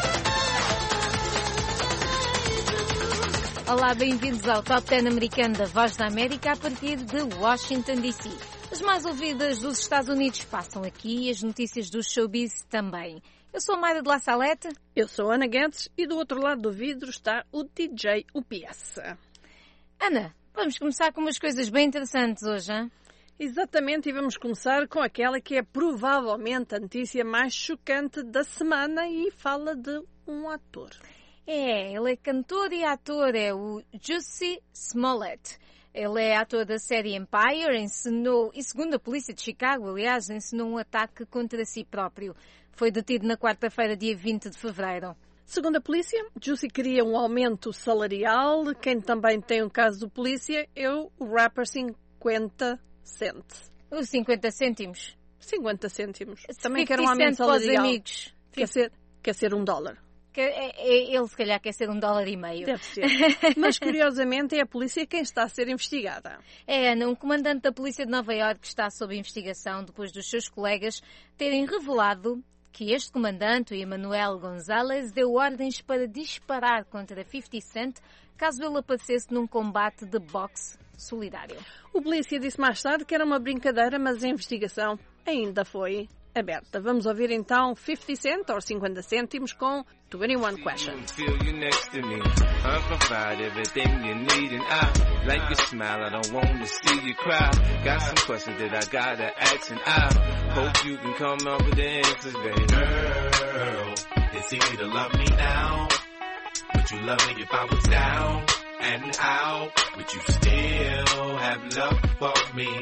Olá, bem-vindos ao Top dez Americano da Voz da América a partir de Washington, D C As mais ouvidas dos Estados Unidos passam aqui e as notícias do showbiz também. Eu sou a Mayra de La Salete. Eu sou a Ana Guedes e do outro lado do vidro está o D J U P S. Ana, vamos começar com umas coisas bem interessantes hoje, hein? Exatamente, e vamos começar com aquela que é provavelmente a notícia mais chocante da semana e fala de um ator. É, ele é cantor e ator, é o Jussie Smollett. Ele é ator da série Empire, encenou, e segundo a polícia de Chicago, aliás, encenou um ataque contra si próprio. Foi detido na quarta-feira, dia vinte de fevereiro. Segundo a polícia, Jussie queria um aumento salarial. Quem também tem um caso de polícia é o rapper cinquenta Cent. Os cinquenta cêntimos. cinquenta cêntimos. Também quer um aumento salarial. Amigos. Quer ser, quer ser um dólar. Que, é, é, ele, se calhar, quer ser um dólar e meio. Deve ser. Mas, curiosamente, é a polícia quem está a ser investigada. É, Ana, um comandante da polícia de Nova Iorque está sob investigação depois dos seus colegas terem revelado que este comandante, o Emanuel Gonzalez, deu ordens para disparar contra fifty Cent caso ele aparecesse num combate de boxe solidário. O polícia disse mais tarde que era uma brincadeira, mas a investigação ainda foi aberta. Vamos ouvir então fifty Cent, ou cinquenta cêntimos, com twenty-one Questions. And out, would you still have love for me,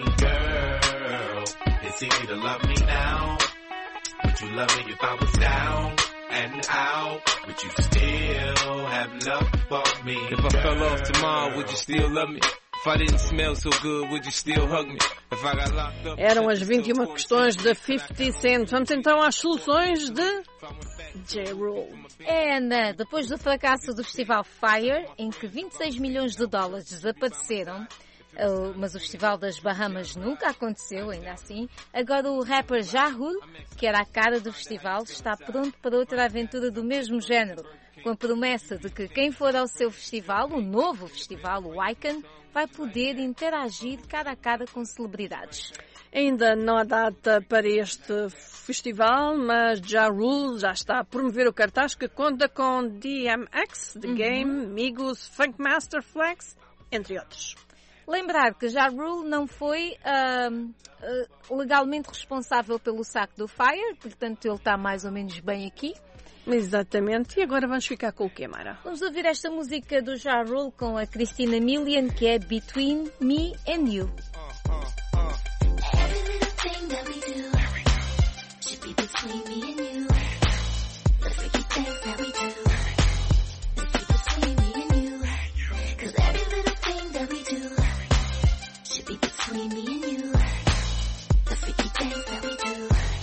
girl? It's easy to love me now. Would you love me if I was down and out? Would you still have love for me, girl? If I fell off tomorrow, would you still love me? If I didn't smell so good, would you still hug me? If I got locked up... Eram as vinte e uma questões de fifty Cent. Vamos então às soluções de J. Rule. É, Ana, depois do fracasso do festival Fire, em que vinte e seis milhões de dólares desapareceram, mas o festival das Bahamas nunca aconteceu, ainda assim, agora o rapper Ja Rule, que era a cara do festival, está pronto para outra aventura do mesmo género, com a promessa de que quem for ao seu festival, o novo festival, o Icon, vai poder interagir cara a cara com celebridades. Ainda não há data para este festival, mas Ja Rule já está a promover o cartaz que conta com D M X, The uhum. Game, Migos, Funkmaster Flex, entre outros. Lembrar que Ja Rule não foi uh, uh, legalmente responsável pelo saque do Fire, portanto ele está mais ou menos bem aqui. Exatamente. E agora vamos ficar com o quê, Mara? Vamos ouvir esta música do Ja Rule com a Christina Milian, que é Between Me and You. Uh, uh, uh. Every little thing that we do should be between me and you. The freaky things that we do should be between me and you. Cause every little thing that we do should be between me and you. The freaky things that we do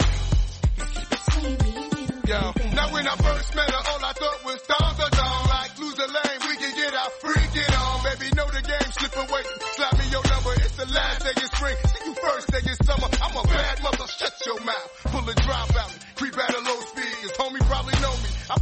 should be between me and you. Yo, now when I first met her, all I thought was down the dawn. Like lose a lane, we can get our freaking on. Baby, know the game, slip away. Slap me your number, it's the last day of spring. See you first day of summer. I'm a bad mother, shut your mouth. Pull a drop out, creep out a low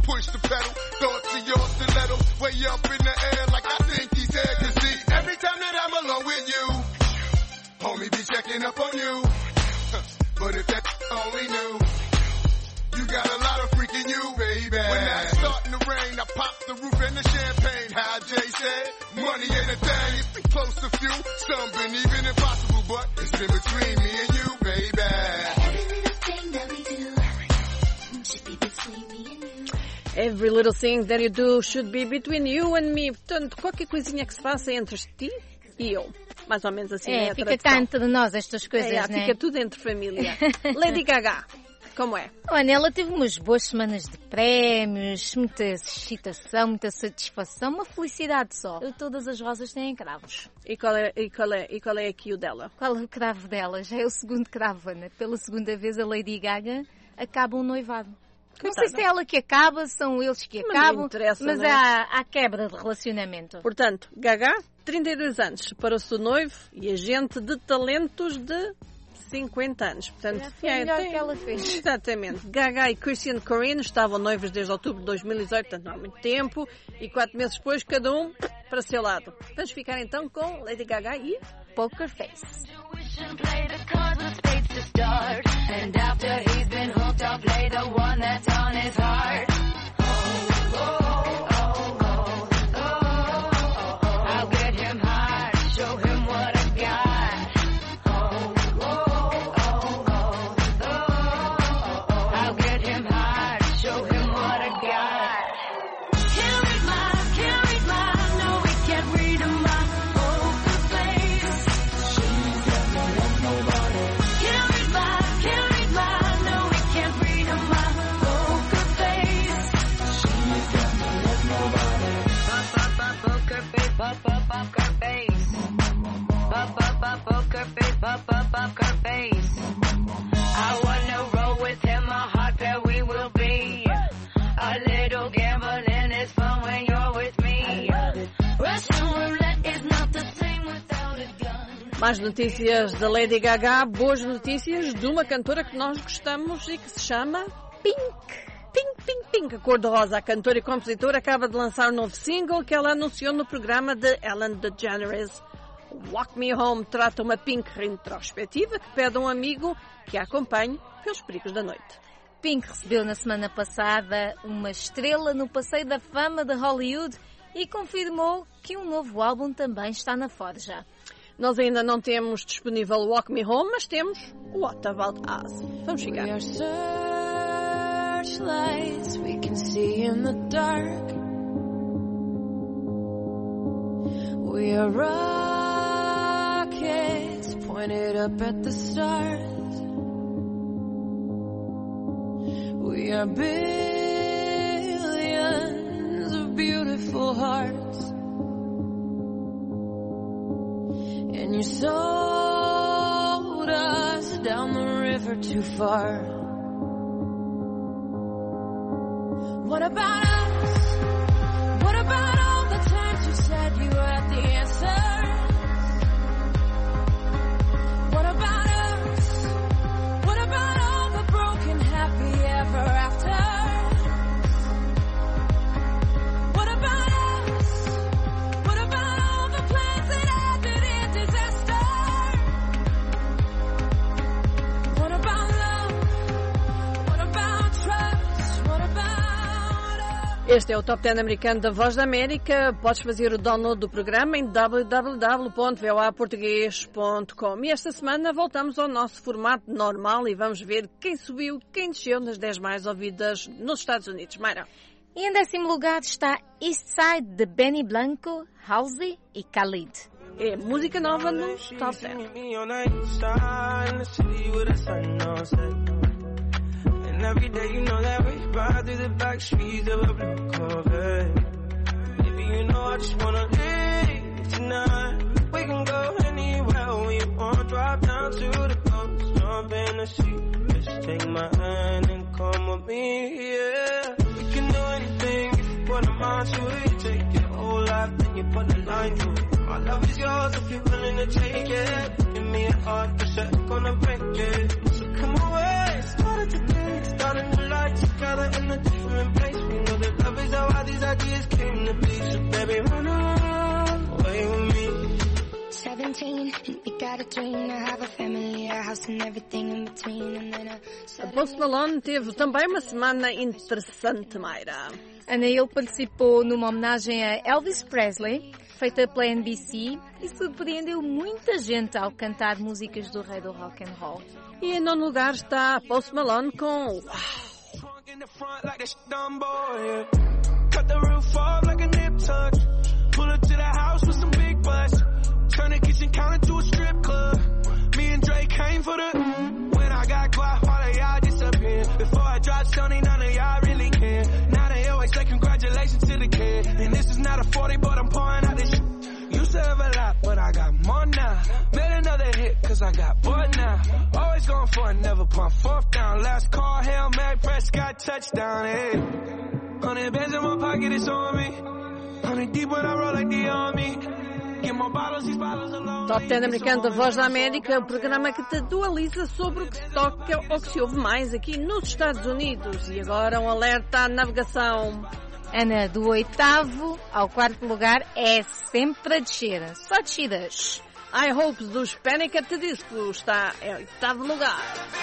push the pedal. Thoughts of your stiletto, way up in the air like I think he's there. Cause see, every time that I'm alone with you, homie be checking up on you. But if that only knew, you got a lot of freaking you, baby. When that's starting to rain, I pop the roof and the champagne. How Jay said, money ain't a thing. It's been close to few, some been even impossible, but it's been between me and you, baby. Every little thing that we do should be between me and you. Every little thing that you do should be between you and me. Portanto, qualquer coisinha que se faça entre ti e eu. Mais ou menos assim é, é a fica tradição. cá entre nós estas coisas, é, né? Fica tudo entre família. Lady Gaga, como é? Olha, ela teve umas boas semanas de prémios, muita excitação, muita satisfação, uma felicidade só. Todas as rosas têm cravos. E qual é, e qual é, e qual é aqui o dela? Qual é o cravo dela? Já é o segundo cravo, Ana. Pela segunda vez a Lady Gaga acaba um noivado. Não sei se é ela que acaba, são eles que mas acabam, mas é? há, há quebra de relacionamento. Portanto, Gaga, trinta e dois anos, separou-se do noivo e agente de talentos de cinquenta anos. Portanto, foi é, melhor tem... que ela fez. Exatamente. Gaga e Christian Corinne estavam noivos desde outubro de dois mil e dezoito, portanto não há muito tempo, e quatro meses depois, cada um para o seu lado. Vamos ficar então com Lady Gaga e Poker Face. And after he's been hooked, I'll play the one that's on his heart. Oh, oh, oh, oh, oh, oh. I'll get him high, show him what I got. Oh, oh, oh, oh, oh. I'll get him high, show him what I got. Can't read my, can't read my, no, we can't read my poker face. She's never left nobody. Can't read my, can't read my, no, we can't read my poker face. She's never left nobody. Pop, pop, pop, poker face, pop, pop, poker face. Pop, pop, pop, poker face, pop, pop, poker face. I wanna roll with him, a hot pair we will be. A little gambling is fun when you're with me. Russian roulette is not the same without a gun. mais notícias da Lady Gaga, boas notícias de uma cantora que nós gostamos e que se chama Pink. Pink, Pink, Pink, a cor-de-rosa. A cantora e compositora acaba de lançar um novo single que ela anunciou no programa de Ellen DeGeneres. Walk Me Home trata uma Pink retrospectiva que pede a um amigo que a acompanhe pelos perigos da noite. Pink recebeu na semana passada uma estrela no Passeio da Fama de Hollywood e confirmou que um novo álbum também está na forja. Nós ainda não temos disponível o Walk Me Home, mas temos o What About Us. Vamos chegar. We are searchlights we can see in the dark. We are rockets pointed up at the stars. We are billions of beautiful hearts. And you sold us down the river too far. What about us? What about all the times you said you had the answers? What about us? What about all the broken happy ever after? What about us? What about all the plans that ended in disaster? What about love? What about trust? What about Este é o Top dez americano da Voz da América. Podes fazer o download do programa em w w w ponto v o a português ponto com. E esta semana voltamos ao nosso formato normal e vamos ver quem subiu, quem desceu nas dez mais ouvidas nos Estados Unidos. Mayra. E em décimo lugar está East Side de Benny Blanco, Halsey e Khalid. É música nova no Top dez. Every day you know that we ride through the back streets of a blue Corvette. Baby, you know I just wanna leave tonight. We can go anywhere we want. Drop down to the coast, jump in the sea. Just take my hand and come with me, yeah. We can do anything if you put a mind to it. You take your whole life and you put a line through it. My love is yours if you're willing to take it. Give me a heart, cause I'm gonna break it. So come away, start it today. Starting the light together in a different place. We know just came to be, so baby, run away with me. seventeen, and we got a dream to have a family, a house and everything in between, and then A Post Malone teve também uma semana interessante, Mayra. Ana, ele participou numa homenagem a Elvis Presley, feita pela N B C, e surpreendeu muita gente ao cantar músicas do rei do rock and roll. E em nono lugar está Post Malone com In the front like a Dumbo, yeah. Cut the roof off like a nip tuck. Pull up to the house with some big butts. Turn the kitchen counter to a strip club. Me and Drake came for the. When I got quiet, all of y'all disappeared. Before I dropped Sony, none of y'all really care. Now they always say congratulations to the kid. And this is not a forty, but I'm pouring out this shit. Used to have a lot, but I got more now. Made another hit, cause I got bored now. Always going for it, never pump fourth down. Last call, Hail Mary, Prescott, touchdown, hey. Hundred bands in my pocket, it's on me. Hundred deep when I roll like the army. Get more bottles, these bottles alone. Top dez americano da Voz da América, o programa que te atualiza sobre o que se toca ou que se ouve mais aqui nos Estados Unidos. E agora um alerta à navegação. Ana, do oitavo ao quarto lugar é sempre a descer, só descidas. I Hope dos Panic! At the Disco está em oitavo lugar.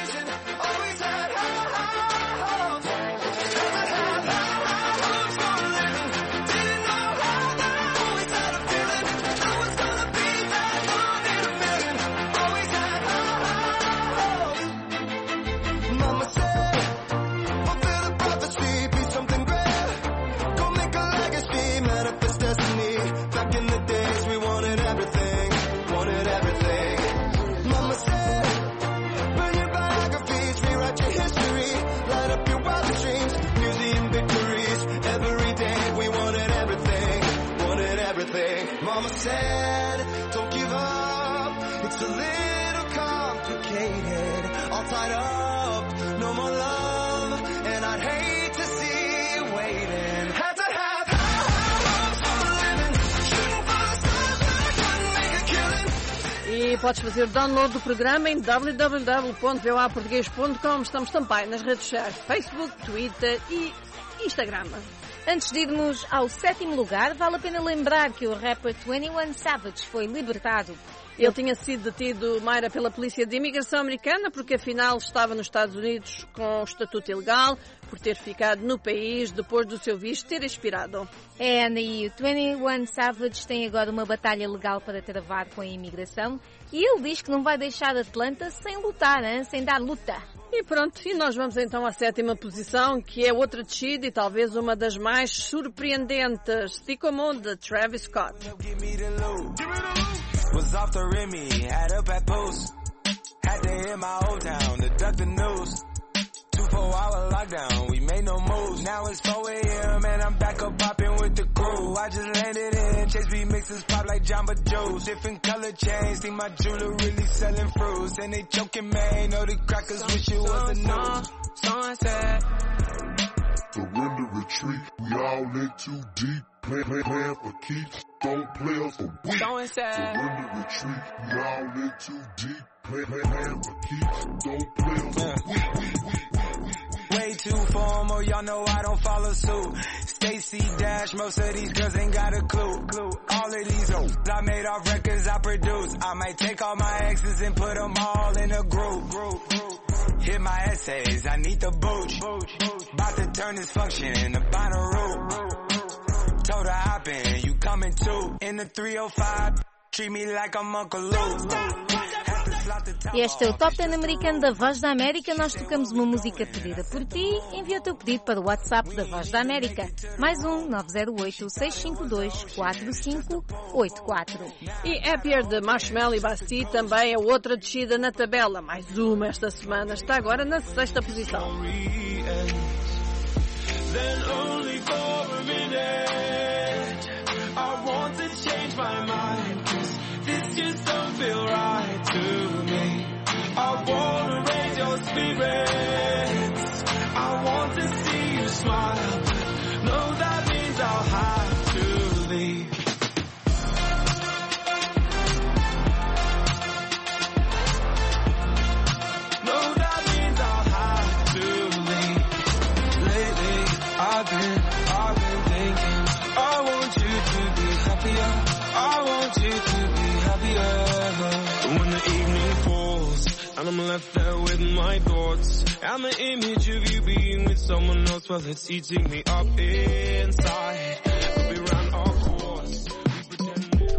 Mama said, don't give up, it's a little complicated, all tied up, no more love, and I'd hate to see you waiting. Had to have high hopes for a living, shooting for the stars when I couldn't make a killing. E podes fazer download do programa em w w w ponto v o a português ponto com. Estamos também nas redes sociais Facebook, Twitter e Instagram. Antes de irmos ao sétimo lugar, vale a pena lembrar que o rapper twenty one Savage foi libertado. Ele tinha sido detido, Mayra, pela polícia de imigração americana porque afinal estava nos Estados Unidos com estatuto ilegal por ter ficado no país depois do seu visto ter expirado. É, Ana, e o twenty one Savage tem agora uma batalha legal para travar com a imigração e ele diz que não vai deixar Atlanta sem lutar, hein? Sem dar luta. E pronto, e nós vamos então à sétima posição, que é outra descida e talvez uma das mais surpreendentes. Sycamore, de Travis Scott. Was off the Remy, had up at post. Had to hit my old town to duck the news. Two four hour lockdown, we made no moves. Now it's four a m and I'm back up popping with the crew. I just landed in, Chase B mixes pop like Jamba Joe's. Different color chains, think my jeweler really selling fruits. And they choking, man, know the crackers wish it was a news. Sunset. Surrender, retreat, we all in too deep. Play, play, plan for keeps, don't play us for weak. Surrender, retreat, we all in too deep. Play, play, plan for keeps, don't play us for weak, weak, weak. Way too formal, y'all know I don't follow suit. Stacy Dash, most of these girls ain't got a clue. All of these hoes I made off records I produce. I might take all my exes and put them all in a group. Hit my essays, I need the booch. About to turn this function into Bonnaroo. Told her hop in, you coming too. In the three oh five, treat me like I'm Uncle Luke. Este é o Top dez americano da Voz da América. Nós tocamos uma música pedida por ti. Envia o teu pedido para o WhatsApp da Voz da América. Mais um, nove zero oito, seis cinco dois, quatro cinco oito quatro. E Happier, de Marshmello e Bastille, também é outra descida na tabela. Mais uma esta semana. Está agora na sexta posição. I wanna raise your spirits. I want to see you smile. No, that means I'll have to leave. No, that means I'll have to leave. Lately, I've been, I've been thinking I'm left there with my thoughts. And the image of you being with someone else, well, it's eating me up inside. We ran our course. We pretended.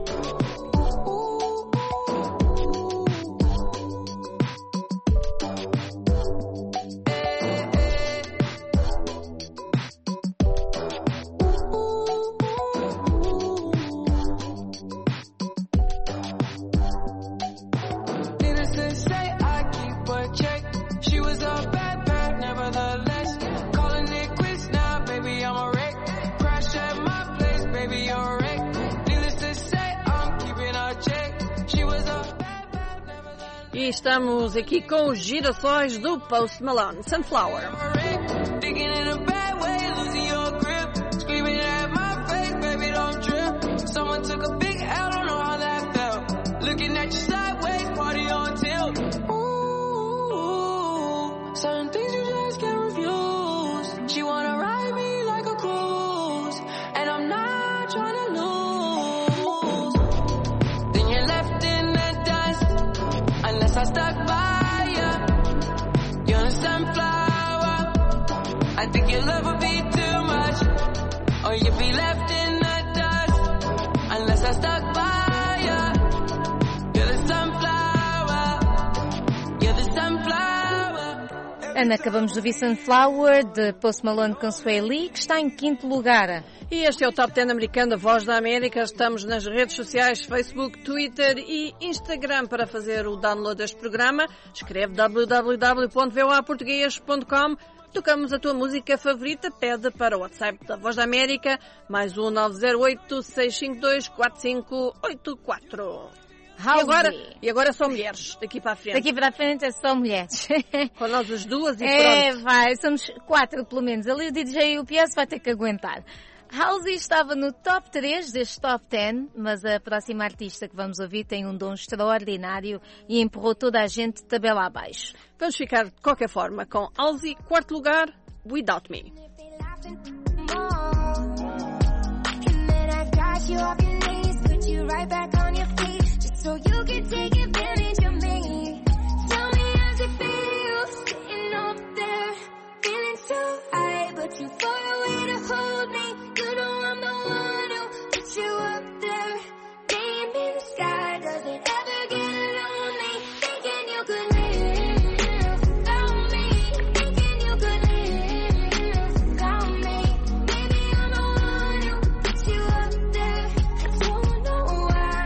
Needless to say, I keep a check. She was a bad bird, nevertheless. Calling it quits now, baby, I'm a wreck. Crash at my place, baby, you're a wreck. Needless to say, I'm keeping a check. She was a bad bird, nevertheless. E estamos aqui com os girassóis do Post Malone, Sunflower. Thinking in a bad way, losing your grip. Screaming at my face, baby, don't trip. Someone took a big L, don't know how that felt. Looking at you sideways, party on tilt. Ooh, certain things you just can't refuse. She wanna ride me like a cruise, and I'm not trying to lose. Then you're left in the dust, unless I stuck by you. You're a sunflower. I think your love would be too much, or you'd be left in the dust, unless I stuck by you. You're the sunflower. You're the sunflower. Ana, acabamos de ouvir Sunflower, de Post Malone com Sway Lee, que está em quinto lugar. E este é o Top dez americano da Voz da América. Estamos nas redes sociais, Facebook, Twitter e Instagram para fazer o download deste programa. Escreve w w w ponto voa português ponto com. Tocamos a tua música favorita, pede para o WhatsApp da Voz da América, mais um nove zero oito, seis cinco dois, quatro cinco oito quatro. E agora, e agora são mulheres, daqui para a frente. Daqui para a frente é só mulheres. Com nós as duas e É, pronto. vai, somos quatro pelo menos. Ali o D J U P S vai ter que aguentar. Halsey estava no top três deste top dez, mas a próxima artista que vamos ouvir tem um dom extraordinário e empurrou toda a gente de tabela abaixo. Vamos ficar de qualquer forma com Halsey, quarto lugar, Without Me. So you can take advantage of me. Tell me how's it feel sitting up there, feeling so high, but you far away to hold me. You know I'm the one who puts you up there. Name in the sky, does it ever get lonely? Thinking you could live without me. Thinking you could live without me. Maybe I'm the one who puts you up there. I don't know why.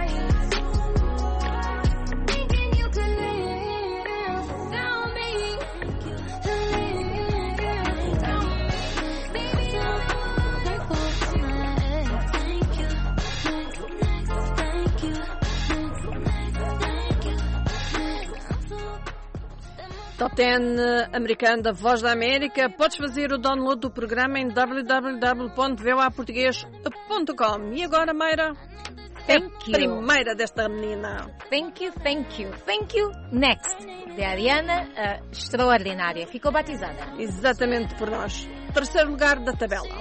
Top dez americano da Voz da América. Podes fazer o download do programa em w w w ponto voa português ponto com. E agora, Mayra, Thank a you. primeira desta menina. Thank you, thank you, thank you. Next, de Ariana, a extraordinária. Ficou batizada. Exatamente por nós. Terceiro lugar da tabela.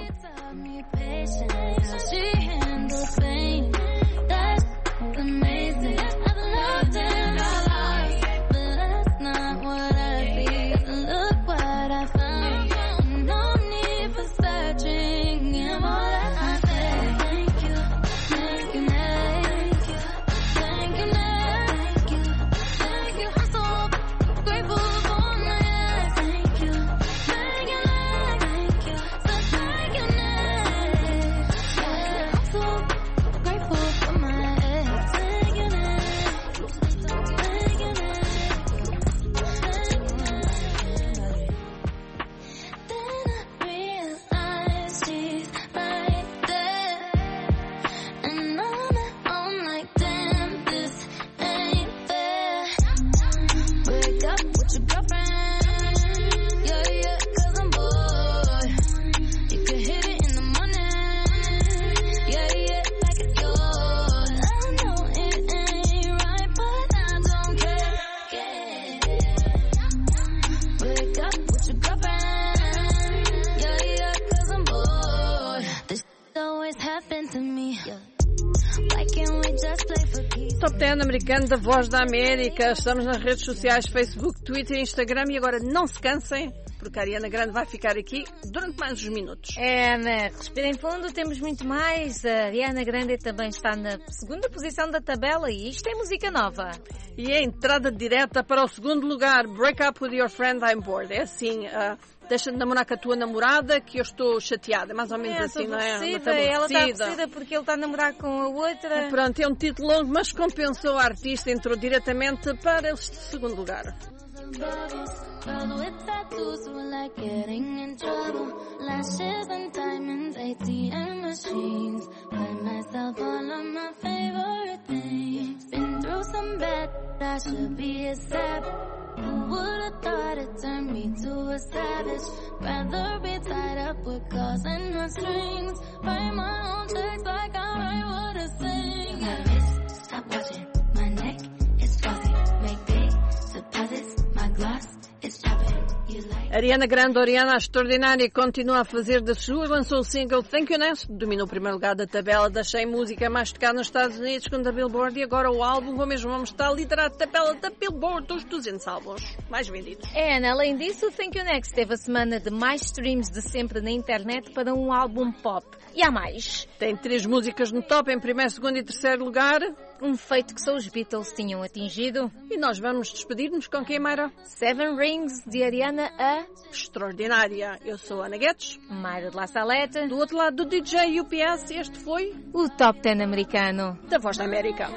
Top dez americano da Voz da América. Estamos nas redes sociais, Facebook, Twitter, Instagram e agora não se cansem, porque a Ariana Grande vai ficar aqui durante mais uns minutos. É, Ana, respirem fundo, temos muito mais. A Ariana Grande também está na segunda posição da tabela e isto é música nova. E a entrada direta para o segundo lugar, Break Up With Your Friend, I'm Bored. É assim, uh, deixa de namorar com a tua namorada que eu estou chateada. Mais ou menos é, assim, não é? Aborrecida. Ela está aborrecida porque ele está a namorar com a outra. E pronto, é um título longo, mas compensou. A artista entrou diretamente para o segundo lugar. Girl with tattoos who like getting in trouble. Lashes and diamonds, A T M machines. Buy myself all of my favorite things. Been through some bad, I should be a sap. Who would've thought it turned me to a savage? Rather be tied up with calls and not strings. Write my own checks like I write what I sing. My wrist, stop watching. My neck is fuzzy. Make big deposits. My gloss. Ariana Grande, Oriana Extraordinária, continua a fazer das suas. Lançou o single Thank You Next, dominou o primeiro lugar da tabela da cem música mais tocada nos Estados Unidos, segundo a Billboard, e agora o álbum com o mesmo nome está a liderar a tabela da Billboard dos duzentos álbuns mais vendidos. É, Ana, além disso, o Thank You Next teve a semana de mais streams de sempre na internet para um álbum pop. E há mais. Tem três músicas no top, em primeiro, segundo e terceiro lugar. Um feito que só os Beatles tinham atingido. E nós vamos despedir-nos com quem, Mayra? Seven Rings, de Ariana a Extraordinária. Eu sou a Ana Guedes. Mayra de La Salete. Do outro lado do D J U P S, este foi o Top dez americano da Voz da América.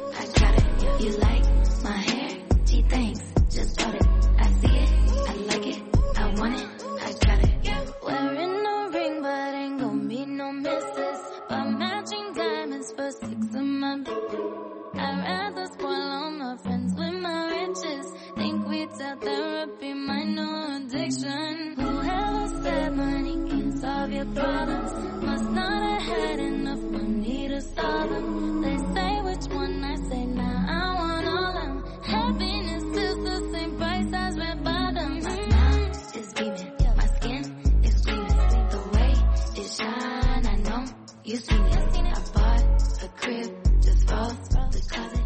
For six a month, I'd rather spoil all my friends with my riches. Think we tell therapy my new addiction. Whoever said money can solve your problems must not have had enough money to solve them. They say which one I say now, I want all of them. Happiness is the same price as red bottoms. My smile is beaming, my skin is gleaming. The way it shine, I know you've seen it. I bought a crib just for the closet.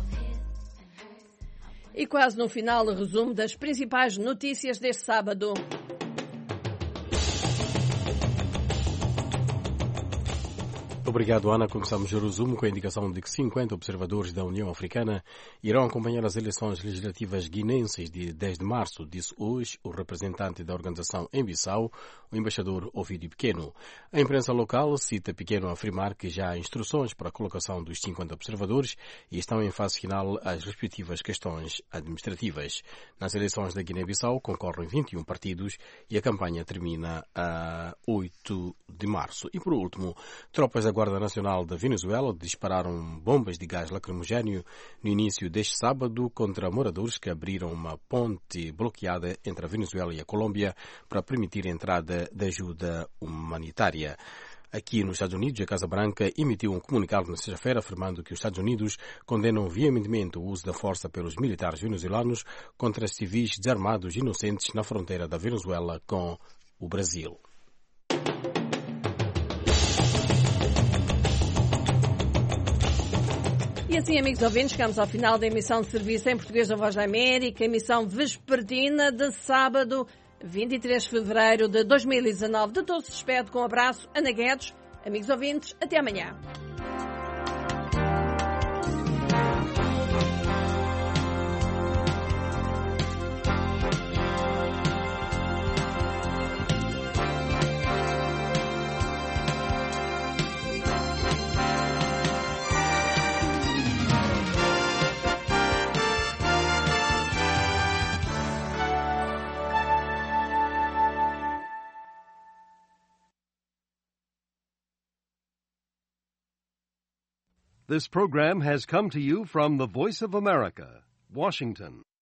E quase no final, o resumo das principais notícias deste sábado. Obrigado, Ana. Começamos o resumo com a indicação de que cinquenta observadores da União Africana irão acompanhar as eleições legislativas guinenses de dez de março, disse hoje o representante da organização em Bissau, o embaixador Ovídio Pequeno. A imprensa local cita Pequeno a afirmar que já há instruções para a colocação dos cinquenta observadores e estão em fase final as respectivas questões administrativas. Nas eleições da Guiné-Bissau concorrem vinte e um partidos e a campanha termina a oito de março. E por último, tropas da Guarda Nacional da Venezuela dispararam bombas de gás lacrimogéneo no início deste sábado contra moradores que abriram uma ponte bloqueada entre a Venezuela e a Colômbia para permitir a entrada de ajuda humanitária. Aqui nos Estados Unidos, a Casa Branca emitiu um comunicado na sexta-feira afirmando que os Estados Unidos condenam veementemente o uso da força pelos militares venezuelanos contra civis desarmados inocentes na fronteira da Venezuela com o Brasil. E assim, amigos ouvintes, chegamos ao final da emissão de serviço em português da Voz da América, emissão vespertina de sábado, vinte e três de fevereiro de dois mil e dezanove. De todos se despede com um abraço, Ana Guedes. Amigos ouvintes, até amanhã. This program has come to you from the Voice of America, Washington.